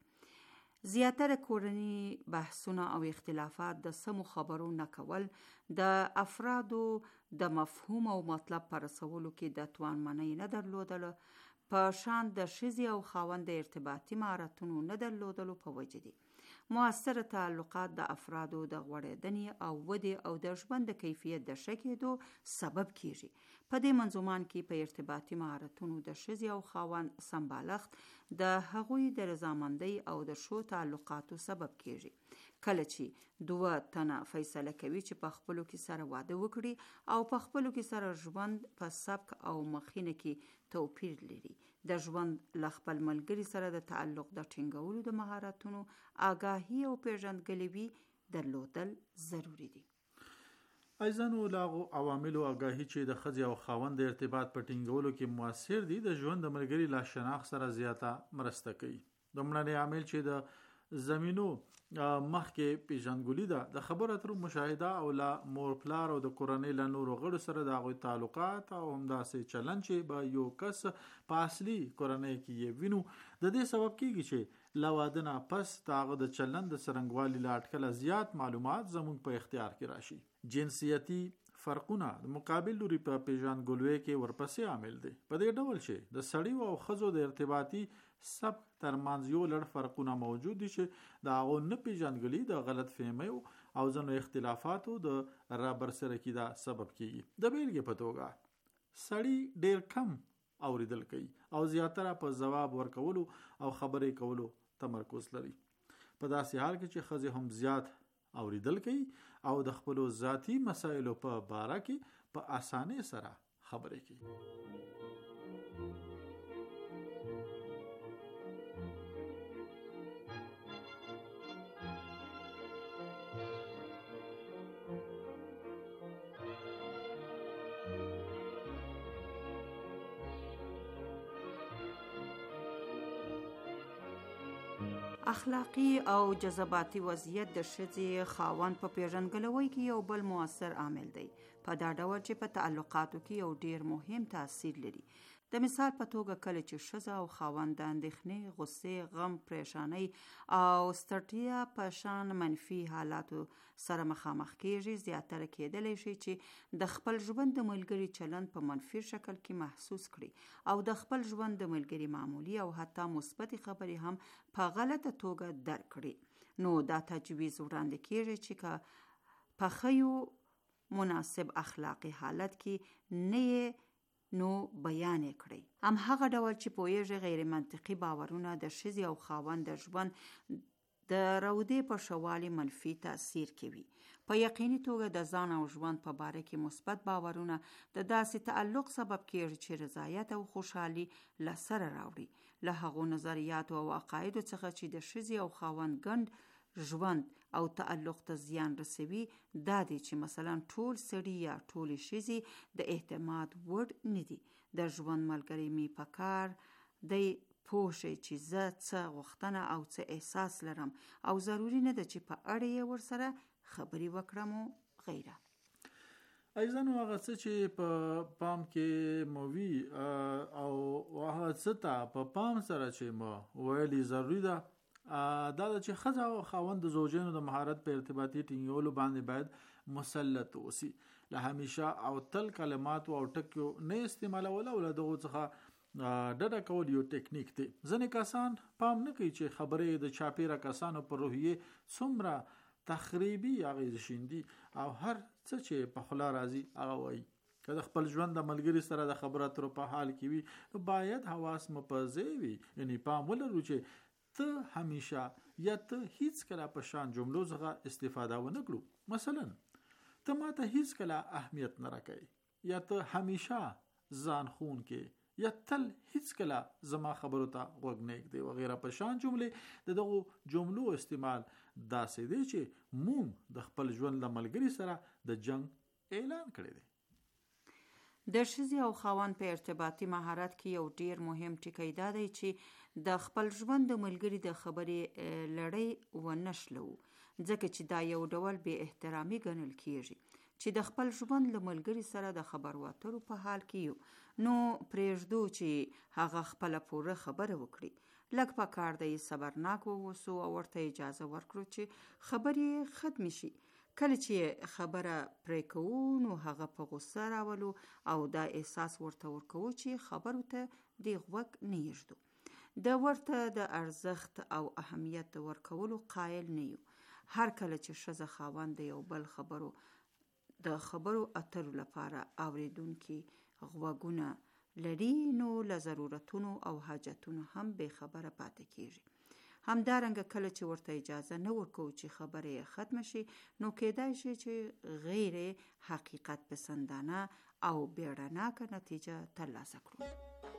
کړي. زیاتره کورني بحثونه او اختلافات د سمو خبرو نه کول، د افرادو د مفهوم او مطلب پر رسولو کې د توانمنۍ نه درلودل، په شان د ښځې او خاوند ارتباطي مهارتونو نه درلودلو په وجه دي. موثر تعلقات د افرادو د غوړېدنې او ودې او د ژوند د کیفیت د ښه کېدو سبب کیږي. په دې منظومان کې په ارتباطي مهارتونو د ښځې او خاوند سمبالښت د هغوی د رضامندۍ او د ښو تعلقاتو سبب کیږي. کله چې دوه تنه فیصله کوي چې په خپلو کې سره واده وکړي او په خپلو کې سره ژوند په سبک او مخینه کې توپیر لري، د ژوند له خپل ملګري سره د تعلق د ټینګولو د مهارتونو آگاهی او پیژندګلوي درلودل ضروری دي. عزیزانو، لاغو عواملو آگاهی چې د ښځې او خاوند د ارتباط په ټینګولو کې موثر دي د ژوند د ملګري لا شناخت سره زیاته مرسته کوي. لومړنی عامل چې د زمینو مخکې پیژندګلوي ده، د خبرو اترو مشاهده او لا مور پلار او د کورنۍ له نورو غړو سره د هغوی تعلقات او همداسې چلند چې به یو کس په اصلي کورنۍ کې یې وینو، د دې سبب کېږي چې له واده نه پس د هغه د چلند د څرنګوالي له اټکله زیات معلومات زموږ په اختیار کې راشي. جنسیتي فرقونه د مقابل لوري په پیژندګلوۍ کې ورپسې عامل دی. په دې ډول چې د سړیو او ښځو د ارتباطي سبک ترمنځ یو لړ فرقونه موجود دي چې د هغو نه پیژندګلوي د غلط فهمیو او ځینو اختلافاتو د رابرسېره کېدا سبب کېږي. د بیلګې په توګه سړی ډیر کم اوریدل کوي او زیاتره په ځواب ورکولو او خبرې کولو تمرکز لري، په داسې حال کې چې ښځې هم زیات اوریدل کوي او د خپلو ذاتی مسایلو په باره کې په اسانۍ سره خبرې کوي. اخلاقی او جذباتي وضعیت د ښځې خاوند په پیژنګلوۍ کې یو بل مؤثر عامل دی، په دا ډول چې په تعلقاتو کې یو ډیر مهم تاثیر لري. د مثال په توګه کله چې ښځه او خاوند د اندېښنې، غصې، غم، پریشانۍ او ستړیا په شان منفي حالاتو سره مخامخ کیږي، زیاتره کېدلی شي چې د خپل ژوند د ملګري چلند په منفي شکل کې محسوس کړي او د خپل ژوند د ملګري معمولی او حتی مثبتې خبرې هم په غلطه توګه درک کړي. نو دا تجویز وړاندې کیږي چې که په ښیو مناسب اخلاقی حالت کې نه نو بیان کړي. هم هغه ډول چې پوهیږي غیر منطقي باورونه د ښځې او خاوند د ژوند د رودې په شوالي منفي تاثیر کوي. په یقیني توګه د ځان او ژوند په باره کې مثبت باورونه د داسې تعلق سبب کیږي چې رضایت او خوشحالي له سره راوړي. له هغو نظریاتو او عقایدو څخه چې د ښځې او خاوند ګډ ژوند او تعلق ته زیان رسوي دا دی چې مثلا ټول سړي یا ټول ښځې د اعتماد وړ نه دي. د ژوند ملګری می پکار دی پوه شي چې زه څه غوښتنه او څه احساس لرم او ضروري نه ده چې په اړه یې ورسره خبرې وکړم او غیره. ایزانو هغه څه چې په پام کې مووي او هغه څه ته په پام سره چې مو ویلي ضروري ده دا چې ښځه او خاوند د زوجینو د مهارت په ارتباطي ټینګولو باندې باید مسلط اوسي. له همیشه او تل کلمات او ټکیو نه استعمالول او له دغو څخه ډډه کول یو ټیکنیک دی. ځینې کسان پام نه کوي چې خبرې د چاپیره کسانو پر روحیه څومره تخریبي اغیز شیندي او هر څه چې په خوله راځي هغه وایي. که د خپل ژوند د ملګري سره د خبرو اترو په حال کې وي باید حواس مو په ځای وي، یعنی پام ولرو چې ته همیشه یا ته هیڅ کله په شان جملو څخه استفاده ونه کړو. مثلا ته ماته هیڅ کله اهمیت نه راکوي یا ته همیشه ځان خون کې یا تل هیڅ کله زما خبرو ته غوږ نه ږدې وغیره په شان جملې د دغو جملو استعمال داسې دی چې مونږ د خپل ژوند له ملګري سره د جنگ اعلان کړی دی. د ښځې او خاوند په ارتباطي مهارت کې یو ډیر مهم ټکی دا دی چې د خپل ژوند د ملګري د خبرې لړۍ ونشلو، ځکه چې دا یو ډول بې احترامي ګڼل کیږي چې د خپل ژوند له ملګري سره د خبرو اترو په حال کې یو نو پرېږدو چې هغه خپله پوره خبره وکړي. لږ په کار دی صبرناک واوسو او ورته اجازه ورکړو چې خبرې ختم شي. کله چې خبره پرې کوو نو هغه په غوسه راولو او دا احساس ورته ورکوو چې خبرو ته دی غوږ نه یږدو. د ورته د ارزښت او اهمیت ورکولو قایل نه یو. هر کله چې ښځه خاوند د یو بل د خبرو اترو لپاره اوریدونکي غوږونه لري نو له ضرورتونو او حاجتونو هم بې خبره پاتې کیږي. همدارنګه کله چې ورته اجازه نه ورکوو چې خبرې ختم شي نو کېدای شي چې غیر حقیقت پسندانه او بیړناکه نتیجه ترلاسه کړو.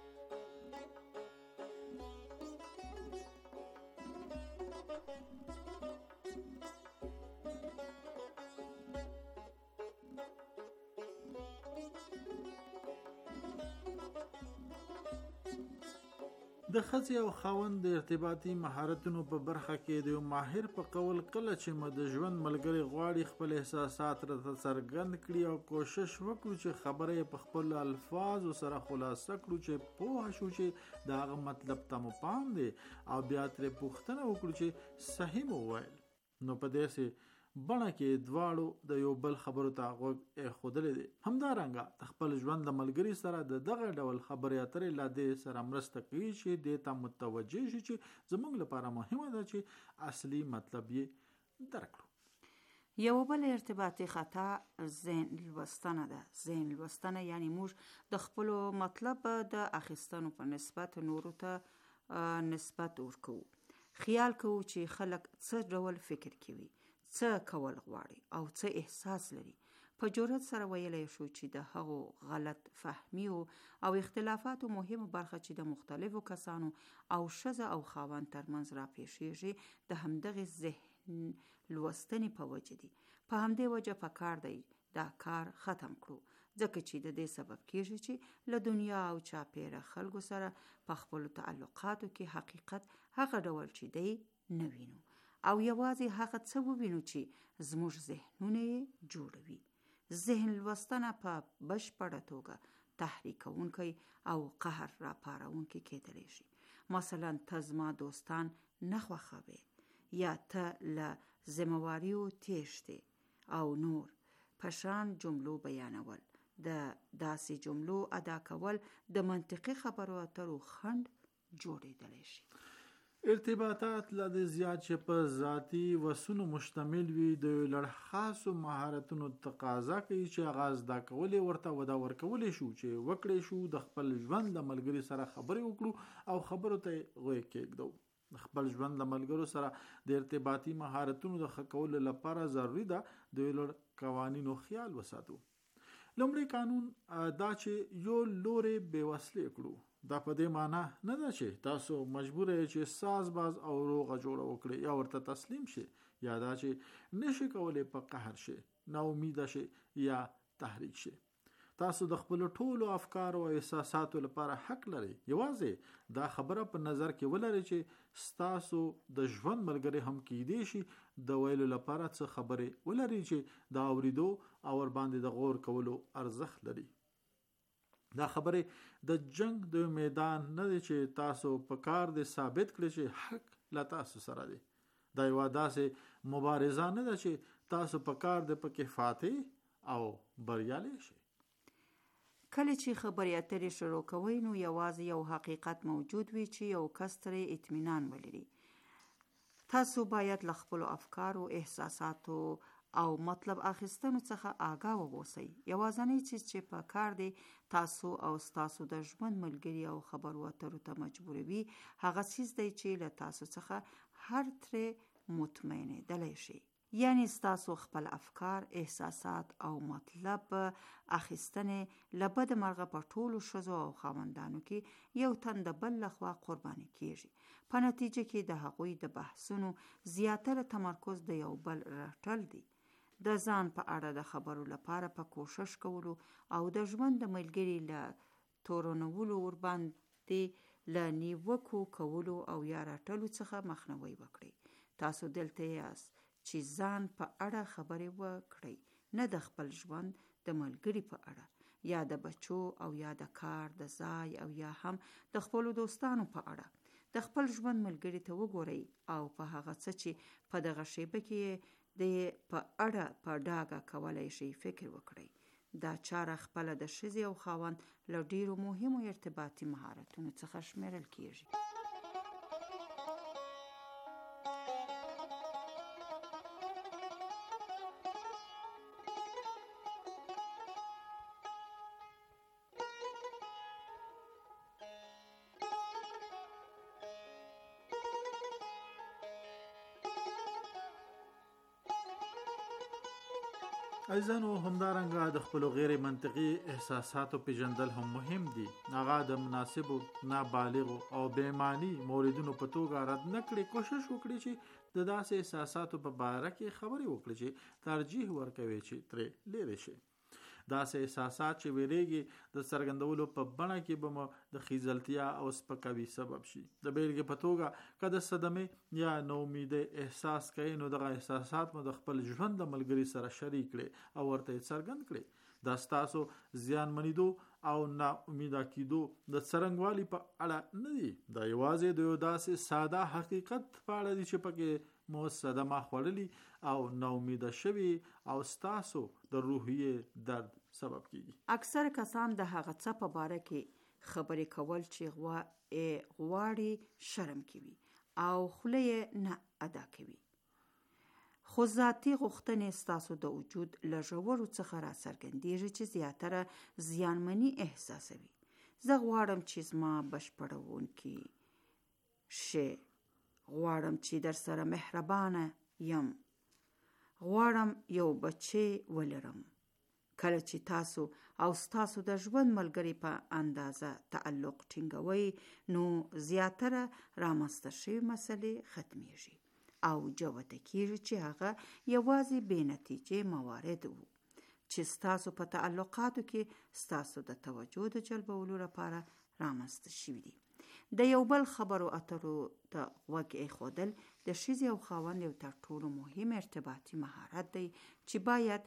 د ښځې او خاوند د ارتباطي مهارتونو په برخه کې د یو ماهر په قول کله چې مو د ژوند ملګری غواړي خپل احساسات راته څرګند کړي او کوشش وکړو چې خبرې په خپل الفاظو سره خلاصه کړو چې پوه شو چې د هغه مطلب ته مو پام دی او بیا ترې پوښتنه وکړو چې صحیح مو وویل. نو په داسې بڼه کې دواړو د یو بل خبرو ته غوږ ایښودلی دی. همدارنګه د خپل ژوند د ملګري سره د دغه ډول خبرې اترې لا دې سره مرسته کوي چې دې ته متوجه شي چې زموږ لپاره مهمه ده چې اصلي مطلب یې درک کړو. یو بل ارتباطي خطا ذهن لوستنه ده. ذهن لوستنه یعنی موږ د خپلو مطلب د اخیستنو په نسبت نورو ته نسبت ورکوو. خیال کوو چې خلک څه ډول فکر کوي، څه کول غواړي او څه احساس لري. په جرأت سره ویلی شو چې د هغو غلط فهمیو او اختلافاتو مهمه برخه چې د مختلفو کسانو او ښځه او خاوند ترمنځ راپېښیږي د همدغې ذهن لوستنې په وجه دي. په همدې وجه پکار دی دا کار ختم کړو، ځکه چې د دې سبب کېږي چې له دنیا او چاپیره خلکو سره په خپلو تعلقاتو کې حقیقت هغه ډول چې دی نه وینو او یوازې هغه څه ووینو چې زموږ ذهنونه یې جوړوي. ذهن لوستنه په بشپړه توګه تحریکونکی او قهر را پارونکی کېدلی شي. مثلا ته زما دوستان نه خوښوې یا ته له ذمهواریو تېښتې او نور په شان جملو بیانول. د داسې جملو ادا کول د منطقي خبرو اترو خنډ جوړېدلی شي. ارتباطات لا د زیات چې په ذاتی وسونو مشتمل وي د لړ خاصو مهارتونو تقاضا کوي چې آغاز دا کولې ورته ودا ورکولې شو چې وکړې شو د خپل ژوند د ملګري سره خبرې وکړو او خبرو ته غوږ کېږدو. خپل ژوند د ملګرو سره د ارتباطي مهارتونو د ښه کولو لپاره ضروري ده د لړ قوانینو خیال وساتو. لومړی قانون دا چې یو لوري بېوسلې کړو. دا په دې معنی نه ده چې تاسو مجبور یې چې ساز باز او روغه جوړه وکړي یا ورته تسلیم شي، یا دا چې نشي کولای په قهر شي، نا امید شي یا تحریک شي. تاسو د خپل ټولو افکار او احساساتو لپاره حق لري. یوازې دا خبره په نظر کې ولرئ چې ستاسو د ژوند ملګری هم کېدی شي د ویلو لپاره څه خبرې ولري چې د اوریدو او ور باندې د غور کولو ارزښت لري. دا خبره د جنگ د میدان نه دی چې تاسو په کار دې ثابت کړئ چې حق لا تاسو سره دی. دا یو داسې مبارزه نه ده چې تاسو په کار دې پکې فاتح او بریالي شئ. کله چې خبرې اترې شروع کوئ نو یوازې یو حقیقت موجود وي چې یو کس ترې اطمینان ولري. تاسو باید له خپلو افکارو، احساساتو او مطلب اخیستنو څخه آگاه واوسئ. یوازینی چیز چې په کار دی تاسو او ستاسو د ژوند ملګري او خبرو اترو ته مجبوروي هغه چیز دی چې له تاسو څخه هر ترې مطمئنېدلی شي. یعنی ستاسو خپل افکار، احساسات او مطلب اخیستنې له بد مرغه په ټولو ښځو او خاوندانو کې یو تن د بل لخوا قرباني کیږي. په نتیجه کې د هغوی د بحثونو زیاتره تمرکز د یو بل رټل دی، د ځان په اړه د خبرو لپاره په کوشش کولو او د ژوند د ملګري له تورنولو ورباندې له نیوکو کولو او یا رټلو څخه مخنیوي وکړئ. تاسو دلته یاست چې ځان په اړه خبرې وکړئ، نه د خپل ژوند د ملګري په اړه یا د بچو او یا د کار د ځای او یا هم د خپلو دوستانو په اړه. د خپل ژوند ملګري ته وګورئ او په هغه څه چې په دغه شیبه کې د په اړه په ډاګه کولای شي فکر وکړئ. دا چاره خپله د ښځې او خاوند له ډیرو مهمو ارتباطي مهارتونو څخه شمیرل کیږي. ایزانو همدارنګه د خپل غیر منطقي احساساتو پیژندل هم مهم دي. هغه د مناسبو، نابالغو او بې معنی موردونو په توګه رد نه کړي. کوشش وکړي چې د داسې احساساتو په باره کې خبرې وکړي چې ترجیح ورکوي چې ترې لرې شي. داسې احساسات چې ویریږي د څرګندولو په بڼه کې به مو د خیزلتیا او سپکاوي سبب شي. د بیلګې په توګه که د صدمې یا ناامیدۍ احساس کوئ نو دغه احساسات مو د خپل ژوند د ملګري سره شریک کړئ او ورته یې څرګند کړئ. دا ستاسو زیانمنېدو او ناامیده کېدو د څرنګوالي په اړه نه دي. دا یوازې د یو داسې ساده حقیقت په اړه دي چې پکې مو صدمه خوړلي او ناامیده شوي او ستاسو د روحیې درد سبب کیږي. اکثر کسان د هغه څه په باره کې خبرې کول چې غواړي شرم کوي او خوله یې نه ادا کوي. خو ذاتي غوښتنې ستاسو د وجود له ژورو څخه را څرګندېږي چې زیاتره زیانمني احساسوي. زه غواړم چې زما بشپړونکي شي، غواړم چې در سره مهربانه یم، غواړم یو بچی ولرم. کله چې تاسو او ستاسو د ژوند ملګري په اندازه تعلق ټینګوي نو زیاتره رامنځته شوې مسلې ختمیږي او جوته کیږي چې هغه یوازې بې نتیجې موارد وو چې ستاسو په تعلقاتو کې ستاسو د توجه د جلبولو لپاره رامنځته شوي دي. د یو بل خبرو اترو ته غوږ ایښودل د ښځې او خاوند یو تر ټولو مهم ارتباطي مهارت دی چې باید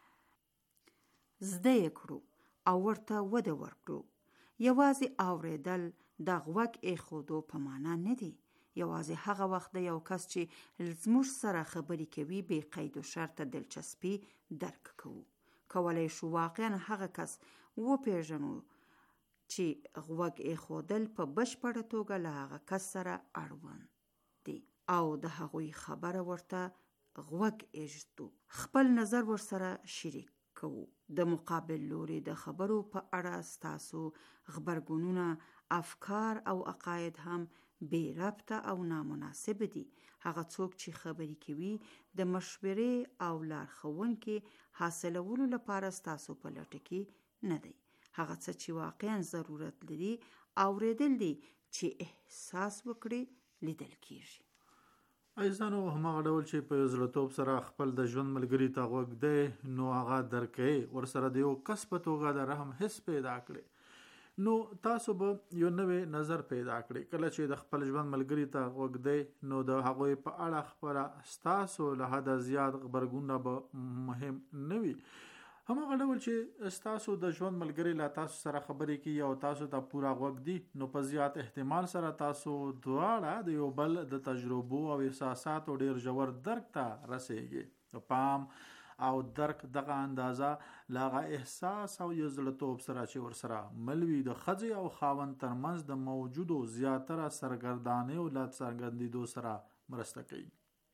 زده یې کړو او ورته وده ورکړو. یوازې اوریدل د غوږ ایښودو په معنا نه دی. یوازې هغه وخت د یو کس چې زموږ سره خبرې کوي بې قید و شرطه دلچسپي درک کوو. کولی شو واقعا هغه کس وپېژنو چې غوږ ایښودل په بشپړه توګه له هغه کس سره اړوند دی او د هغوی خبره ورته غوږ ایږدو، خپل نظر ورسره شریک کوو. د مقابل لوري د خبرو په اړه ستاسو غبرګونونه، افکار او عقاید هم بې ربطه او نامناسب دي. هغه څوک چې خبرې کوي د مشورې او لارښوونکي حاصلولو لپاره ستاسو په لټه کې نه دی. هغه څه چې واقعا ضرورت لري اوریدل دي، چې احساس وکړي لیدل کیږي. ایزانو هماغه ډول چې په زړه سره خپل د ژوند ملګری ته غوږ دی، نو هغه درکې ورسره د یو کس په توګه د رحم حس پیدا کړي، نو تاسو به یو نوې نظر پیدا کړئ. کله چې د خپل ژوند ملګری ته غوږ دی، نو د هغوی په اړه خپله ستاسو له حده زیات غبرګونونه به مهم نه وي. هماغه ډول چې ستاسو د ژوند ملګری له تاسو سره خبرې کوي او تاسو ته پوره غوږ دی، نو په زیات احتمال سره تاسو دواړه د یو بل د تجربو او احساساتو ډیر ژور درک ته رسیږئ. پام او درک دغه اندازه لاغه احساس او یزلتوب سره چې ورسره ملوي د ښځې او خاوند ترمنځ د موجودو زیاتره سرګردانۍ او لا څرګندېدو سره مرسته کوي.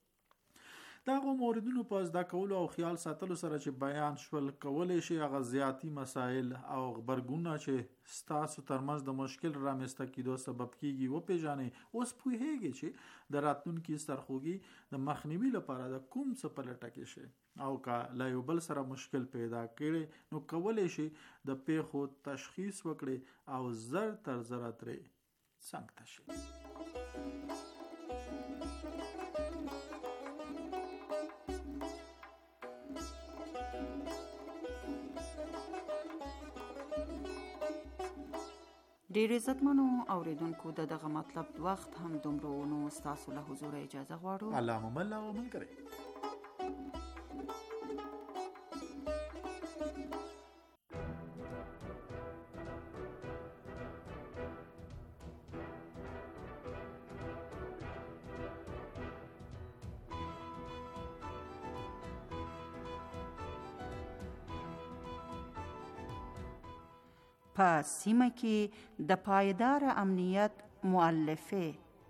دا هغو موردونو په زده کولو او خیال ساتلو سره چې بیان شول، کولی شي هغه زیاتی مسایل او غبرګونونه چې ستاسو ترمنځ د مشکل رامنځته کېدو سبب کیږي وپېژنئ. اوس پوهیږئ چې د راتلونکي سرخوږي د مخنیوي لپاره د کوم څه په لټه کې شي، او که له یو بل سره مشکل پیدا کړي، نو کولی شي د پیښو تشخیص وکړي او زر تر زره ترې څنګ ته شي. ډیر عزتمنو اوریدونکو، دغه مطلب وخت هم دومره نو ستاسو له حضور اجازه غواړو. علامه ملا او ملګری په سیمه کې د پایدار امنیت مؤلفه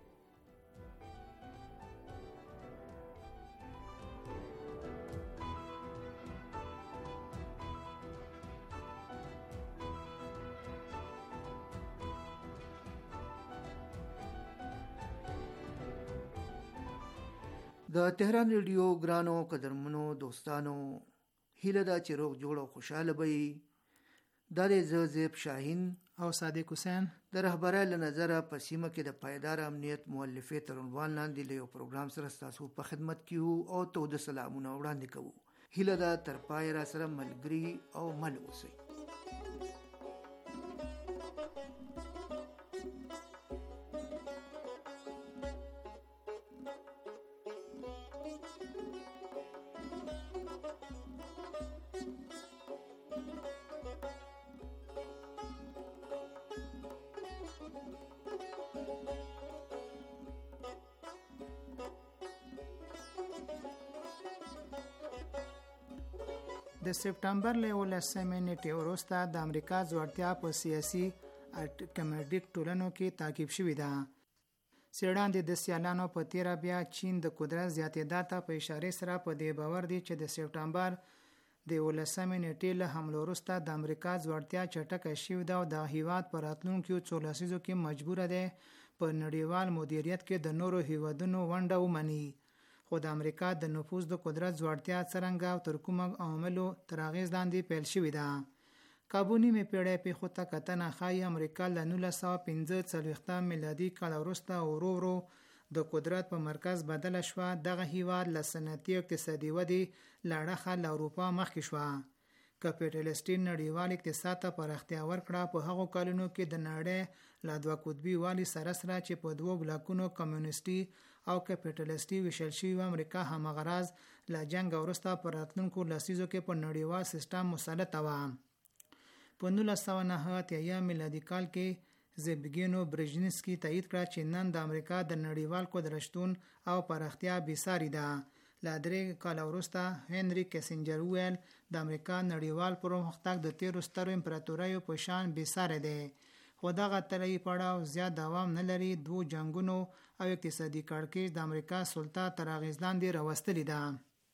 د تهران ریډیو ګرانو قدرمنو دوستانو، هیله ده چې روغ جوړ او خوشاله به یې. دا د زیب شاهین او صادق حسین د رهبرۍ له نظره په سیمه کې د پایدار امنیت مؤلفې تر عنوان لاندې له یو پروګرام سره ستاسو په خدمت کې یو او تود سلامونه وړاندې کوو. هیله ده تر پای را سره ملګري او مل اوسئ. د سپټمبر له 11 نیټې وروسته د امریکا ځوړتیا په سیاسي اکیډمیک ټولنو کې تعقیب شوې ده. څېړندې د سیالانو په تیره بیا چین د قدرت زیاتېدا ته په اشاره سره په دې باور دي چې د سپټمبر د 11 نیټې له حملو وروسته د امریکا ځوړتیا چټکه شوې ده او د هیواد په راتلونکو 4 لسیزو کې مجبوره ده په نړیوال مدیریت کې د نورو هیوادونو ونډه ومني. خو د امریکا د نفوذ د قدرت ځوړتیا څرنګه او تر کومه عواملو تر اغېز لاندې پیل شوې ده. کابو نیمې پېړۍ پېښو ته کتنه ښایي امریکا له 1945 میلادي کال وروسته ورو ورو د قدرت په مرکز بدله شوه. دغه هیواد له صنعتي اقتصادي ودې له اړخه له اروپا مخکې شوه. کپیټالیستي نړیوال اقتصاد ته پراختیا ورکړه. په هغو کلونو کې د نړۍ له دوه قطبي والي سره چې په دوو بلاکونو کمیونیستي او کپټالیستي ویشل شوی امریکا هم غراز لا جنگ وروسته پر راتلونکو لسیزو کې په نړیوال سیستم مسلط و. په 1909 میلادي کال کې زبیګینو برژنسکي تایید کړ چې نن د امریکا د نړیوال قدرت شتون او پراختیا بېساري ده. لا 3 کال وروسته هنري کیسنجر ویل د امریکا نړیوال پرمختګ د تیرو سترو امپراتوریو په شان بېساري دی، خو دغه طلایي پړاو زیات دوام نه لري. 2 جنگونو او اقتصادي کړکېچ د امریکا سلطه تر اغېز لاندې راوستلې ده.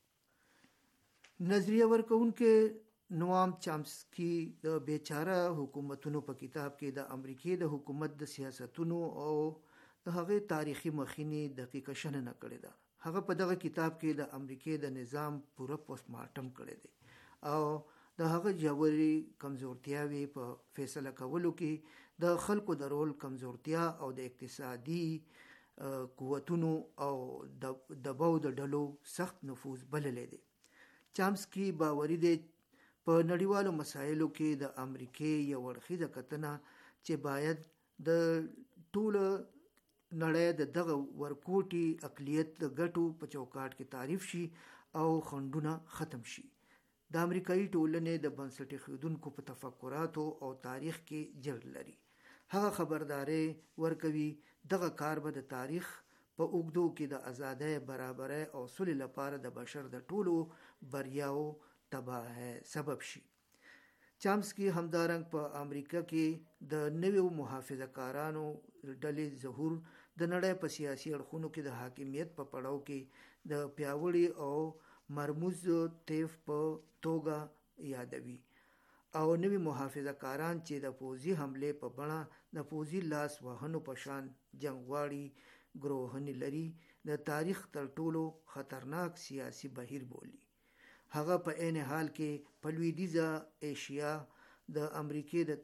نظریه ورکوونکې نوام چامسکي د بیچاره حکومتونو په کتاب کې د امریکای د حکومت د سیاستونو او د هغې تاریخي مخینې دقیقه شننه کړې ده. هغه په دغه کتاب کې د امریکای د نظام پوره پوسټ مارټم کړی دی او د هغه ژورې کمزورتیاوې په فیصله کولو کې د خلکو د رول کمزورتیا او د اقتصادي قوتونو او دباو د ډلو سخت نفوذ بللی دی. چامسکي باوري دی په نړیوالو مسایلو کې د امریکای یو اړخیزه کتنه چې باید د ټوله نړۍ د دغه ورکوټي اقلیت د ګټو په چوکاټ کې تعریف شي او خنډونه ختم شي. د امریکایي ټولنې د بنسټ ایښودونکو په تفکراتو او تاریخ کې جړ لري. هغه خبرداري ورکوي دغه کار به د تاریخ په اوږدو کې د ازادۍ، برابرۍ او سولې لپاره د بشر د ټولو بریاو تباهۍ سبب شي. چامسکي همدارنګ په امریکا کې د نویو محافظه کارانو ډلې ظهور د نړۍ په سیاسي اړخونو کې د حاکمیت په پړاو کې د پیاوړي او مرموز طیف په توګه یادوي او نوی محافظه کاران چې د پوځي حملې په بڼه د پوځي لاس وهنو په شان جنگواړي ګروهنې لري د تاریخ تر ټولو خطرناک سیاسي بهیر بولي. هغه په عین حال کې په لویدیځه ایشیا د امریکای د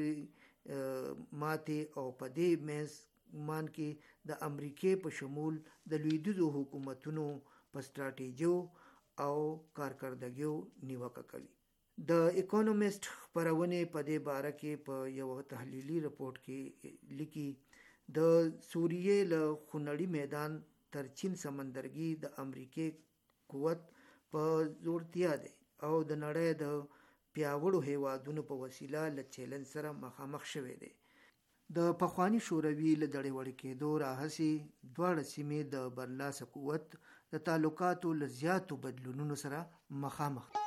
تیرې ماتې او په دې منځ کې د امریکای په شمول د لویدیځو حکومتونو په سټراټیجیو او کارکردګیو نیوکه کوي. د اکونومیست خپرونې په دې باره کې په یو تحلیلي رپورټ کې لیکي د سوریې له خونړي میدان تر چین سمندرګي د امریکای قوت په زورتیا دی او د نړۍ د پیاوړو هیوادونو په وسیله له چیلنج سره مخامخ شوی دی. د پخوانی شوروي له دړې وړې کېدو راهیسې دواړه سیمې د برلاسه قوت د تعلقاتو له زیاتو بدلونونو سره مخامخ دي.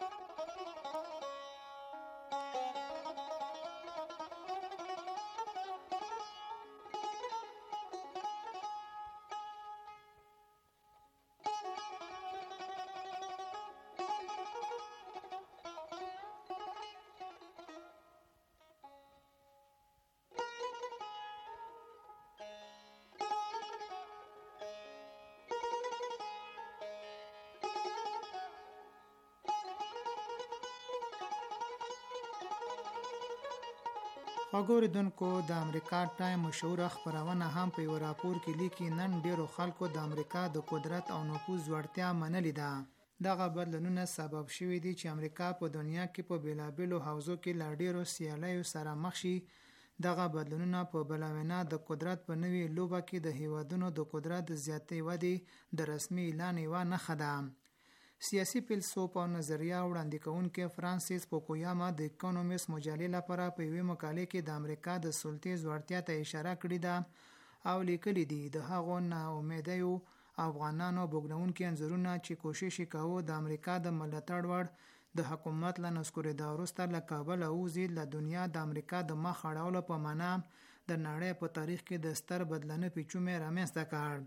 وګوریدونکو د امریکا ټایم مشهور خبرونه هم په یو راپور کې لیکي نن ډیرو خلکو د امریکا د قدرت او نفوذ وړتیا منلې ده. دغه بدلونونه سبب شوي دي چې امریکا په دنیا کې په بیلابیلو حوزو کې لا ډیرو سیالیو سره مخ شي. دغه بدلونونه په بلاوینا د قدرت په نوې لوبه کې د هیوادونو د قدرت زیاتې ودې د رسمي اعلان یوه نښه ده. سیاسي فیلسوف او نظریه وړاندې کوونکی فرانسیس فوکویاما د اکونومیست مجلې لپاره په یوې مقالې کې د امریکا د سلطې ځوړتیا ته اشاره کړې ده او لیکلي دي د هغو ناامیدیو افغانانو بوږنونکي انځورونه چې کوشش کوو د امریکا د ملاتړ وړ د حکومت له نسکورېدا وروسته له کابله ووځي له دنیا د امریکا د مخ اړولو په معنا د نړۍ په تاریخ کې د ستر بدلنې پیچومې رامنځته کړ.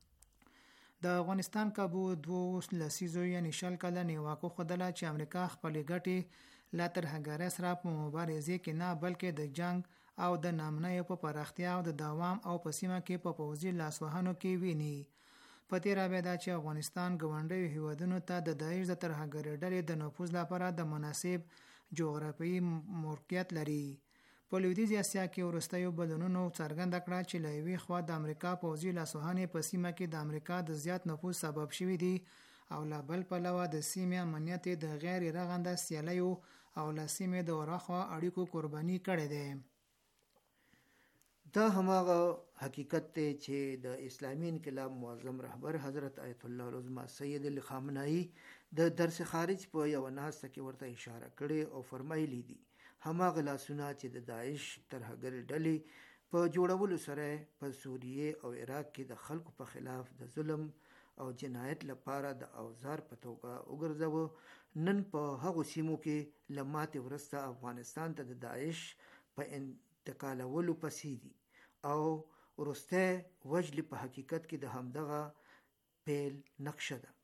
د افغانستان کابو 2 لسیزو یعنی شل کاله نیواکو خدله چې امریکا خپلې ګټې لا تر هغه سره په مبارزې کې نه بلکې د جنگ او د نامنیو په پراختیا او د دوام او په سیمه کې په پوځي لاسوهنو کې ویني. په تیره بیا دا چې افغانستان ګاونډیو هیوادونو ته د داعش د ترهګرۍ ډلې د نفوذ لپاره د مناسب جغرافیایي موقعیت لري. په لویدیځ اسیا کې وروستیو بدلونونو څرګنده کړه چې له یوې خوا د امریکا پوځي لاسوهنې په سیمه کې د امریکا د زیات نفوذ سبب شوي دي او له بل پلوه د سیمې امنیت د غیر رغنده سیالیو او له سیمې د ورخوا اړیکو قرباني کړې ده. دا هماغه حقیقت ته چې د اسلامي انقلاب معظم رهبر حضرت آیت الله العظمى سید علی خامنه‌ای د درس خارج په یو ناسته کې ورته اشاره کړې او فرمایلی دي هماغه لاسونه چې د داعش ترهګر ډلې په جوړولو سره په سوریه او عراق کې د خلکو په خلاف د ظلم او جنایت لپاره د اوزار په توګه وګرځاوه، نن په هغو سیمو کې لمات ورسته افغانستان ته د داعش په انتقالولو پسې دي او ورسته وجل په حقیقت کې د همدغه پیل نقشه ده.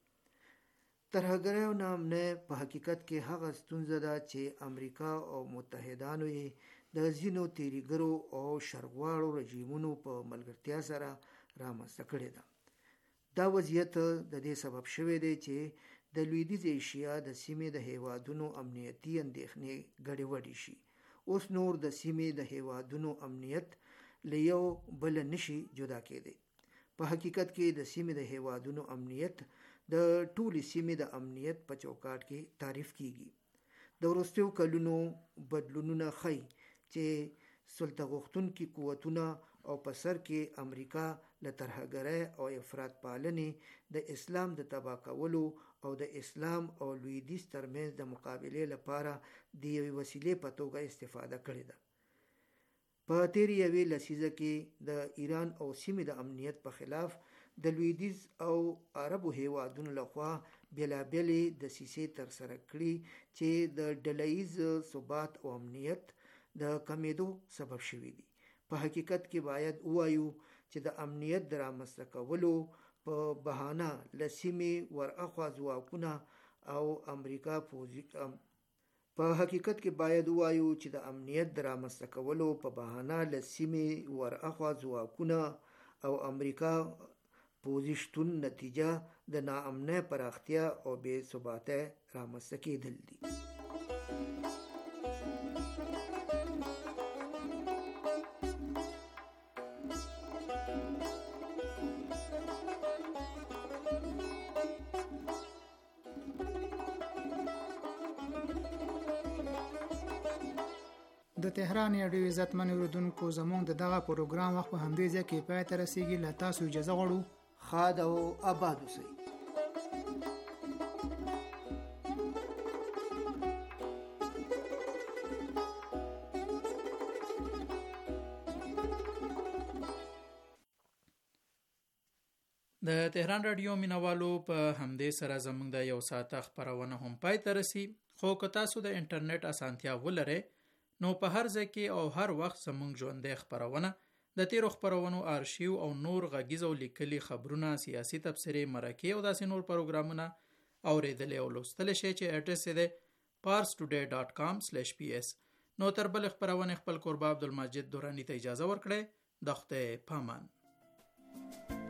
ترهګرۍ او ناامنۍ په حقیقت کې هغه ستونزه ده چې امریکا او متحدانو یې د ځینو تیریګرو او شرغواړو رژیمونو په ملګرتیا سره رامنځته کړې ده. دا وضعیت د دې سبب شوی دی چې د لویدیځ ایشیا د سیمې د هیوادونو امنیتي اندېښنې ګډوډې شي. اوس نور د سیمې د هیوادونو امنیت له یو بل نشي جدا کېدی. په حقیقت کې د سیمې د هیوادونو امنیت د ټولې سیمې د امنیت په چوکاټ کې تعریف کیږي. د وروستیو کلونو بدلونونه ښيي چې سلطه غوښتونکي قوتونه او په سر کې امریکا له ترهګرۍ او افراط پالنې د اسلام د تباه کولو او د اسلام او لویدیځ ترمنځ د مقابلې لپاره د یوې وسیلې په توګه استفاده کړې ده. په تیرې یوې لسیزه کې د ایران او سیمې د امنیت په خلاف د لویدیځ او عربو هیوادونو لخوا بېلابېلې دسیسې ترسره کړي چې د ډلهییز ثبات او امنیت د کمیدو سبب شوي دي. په حقیقت کې باید ووایو چې د امنیت د رامنځته کولو په بهانه له سیمې ورهاخوا ځواکونه او امریکا پوځي په حقیقت کې باید ووایو چې د امنیت د رامنځته کولو په بهانه له سیمې ورهاخوا ځواکونه او امریکا پوځي شتون نتیجه د ناامنۍ پراختیا او بې ثباتۍ رامنځته کېدل دي. د تهران رادیو عزتمن اوریدونکو زموږ دغه پروګرام وخت په همدې ځای کې پای ته رسیږي. له تاسو اجازه غواړو خاد او آباد اوسئ. د تهران رادیو مینوالو په همدې سره زموږ د یو ساعته خبرونه هم پای ته رسي. خو که تاسو د انټرنیټ اسانتیا ولرئ نو په هر ځای کې او هر وخت زموږ ژوندۍ خبرونه د تیرو خبرونو آرشیو او نور غږیز او لیکلي خبرونه، سیاسي تبصرې، مرکې او داسې نور پروګرامونه اوریدلی او لوستلی شئ چې اډرس یې دی parstoday.com/ps. نو تر بل خبرونه خپل کوربه عبدالمجید دورانی ته اجازه ورکړئ. د خدای پامان.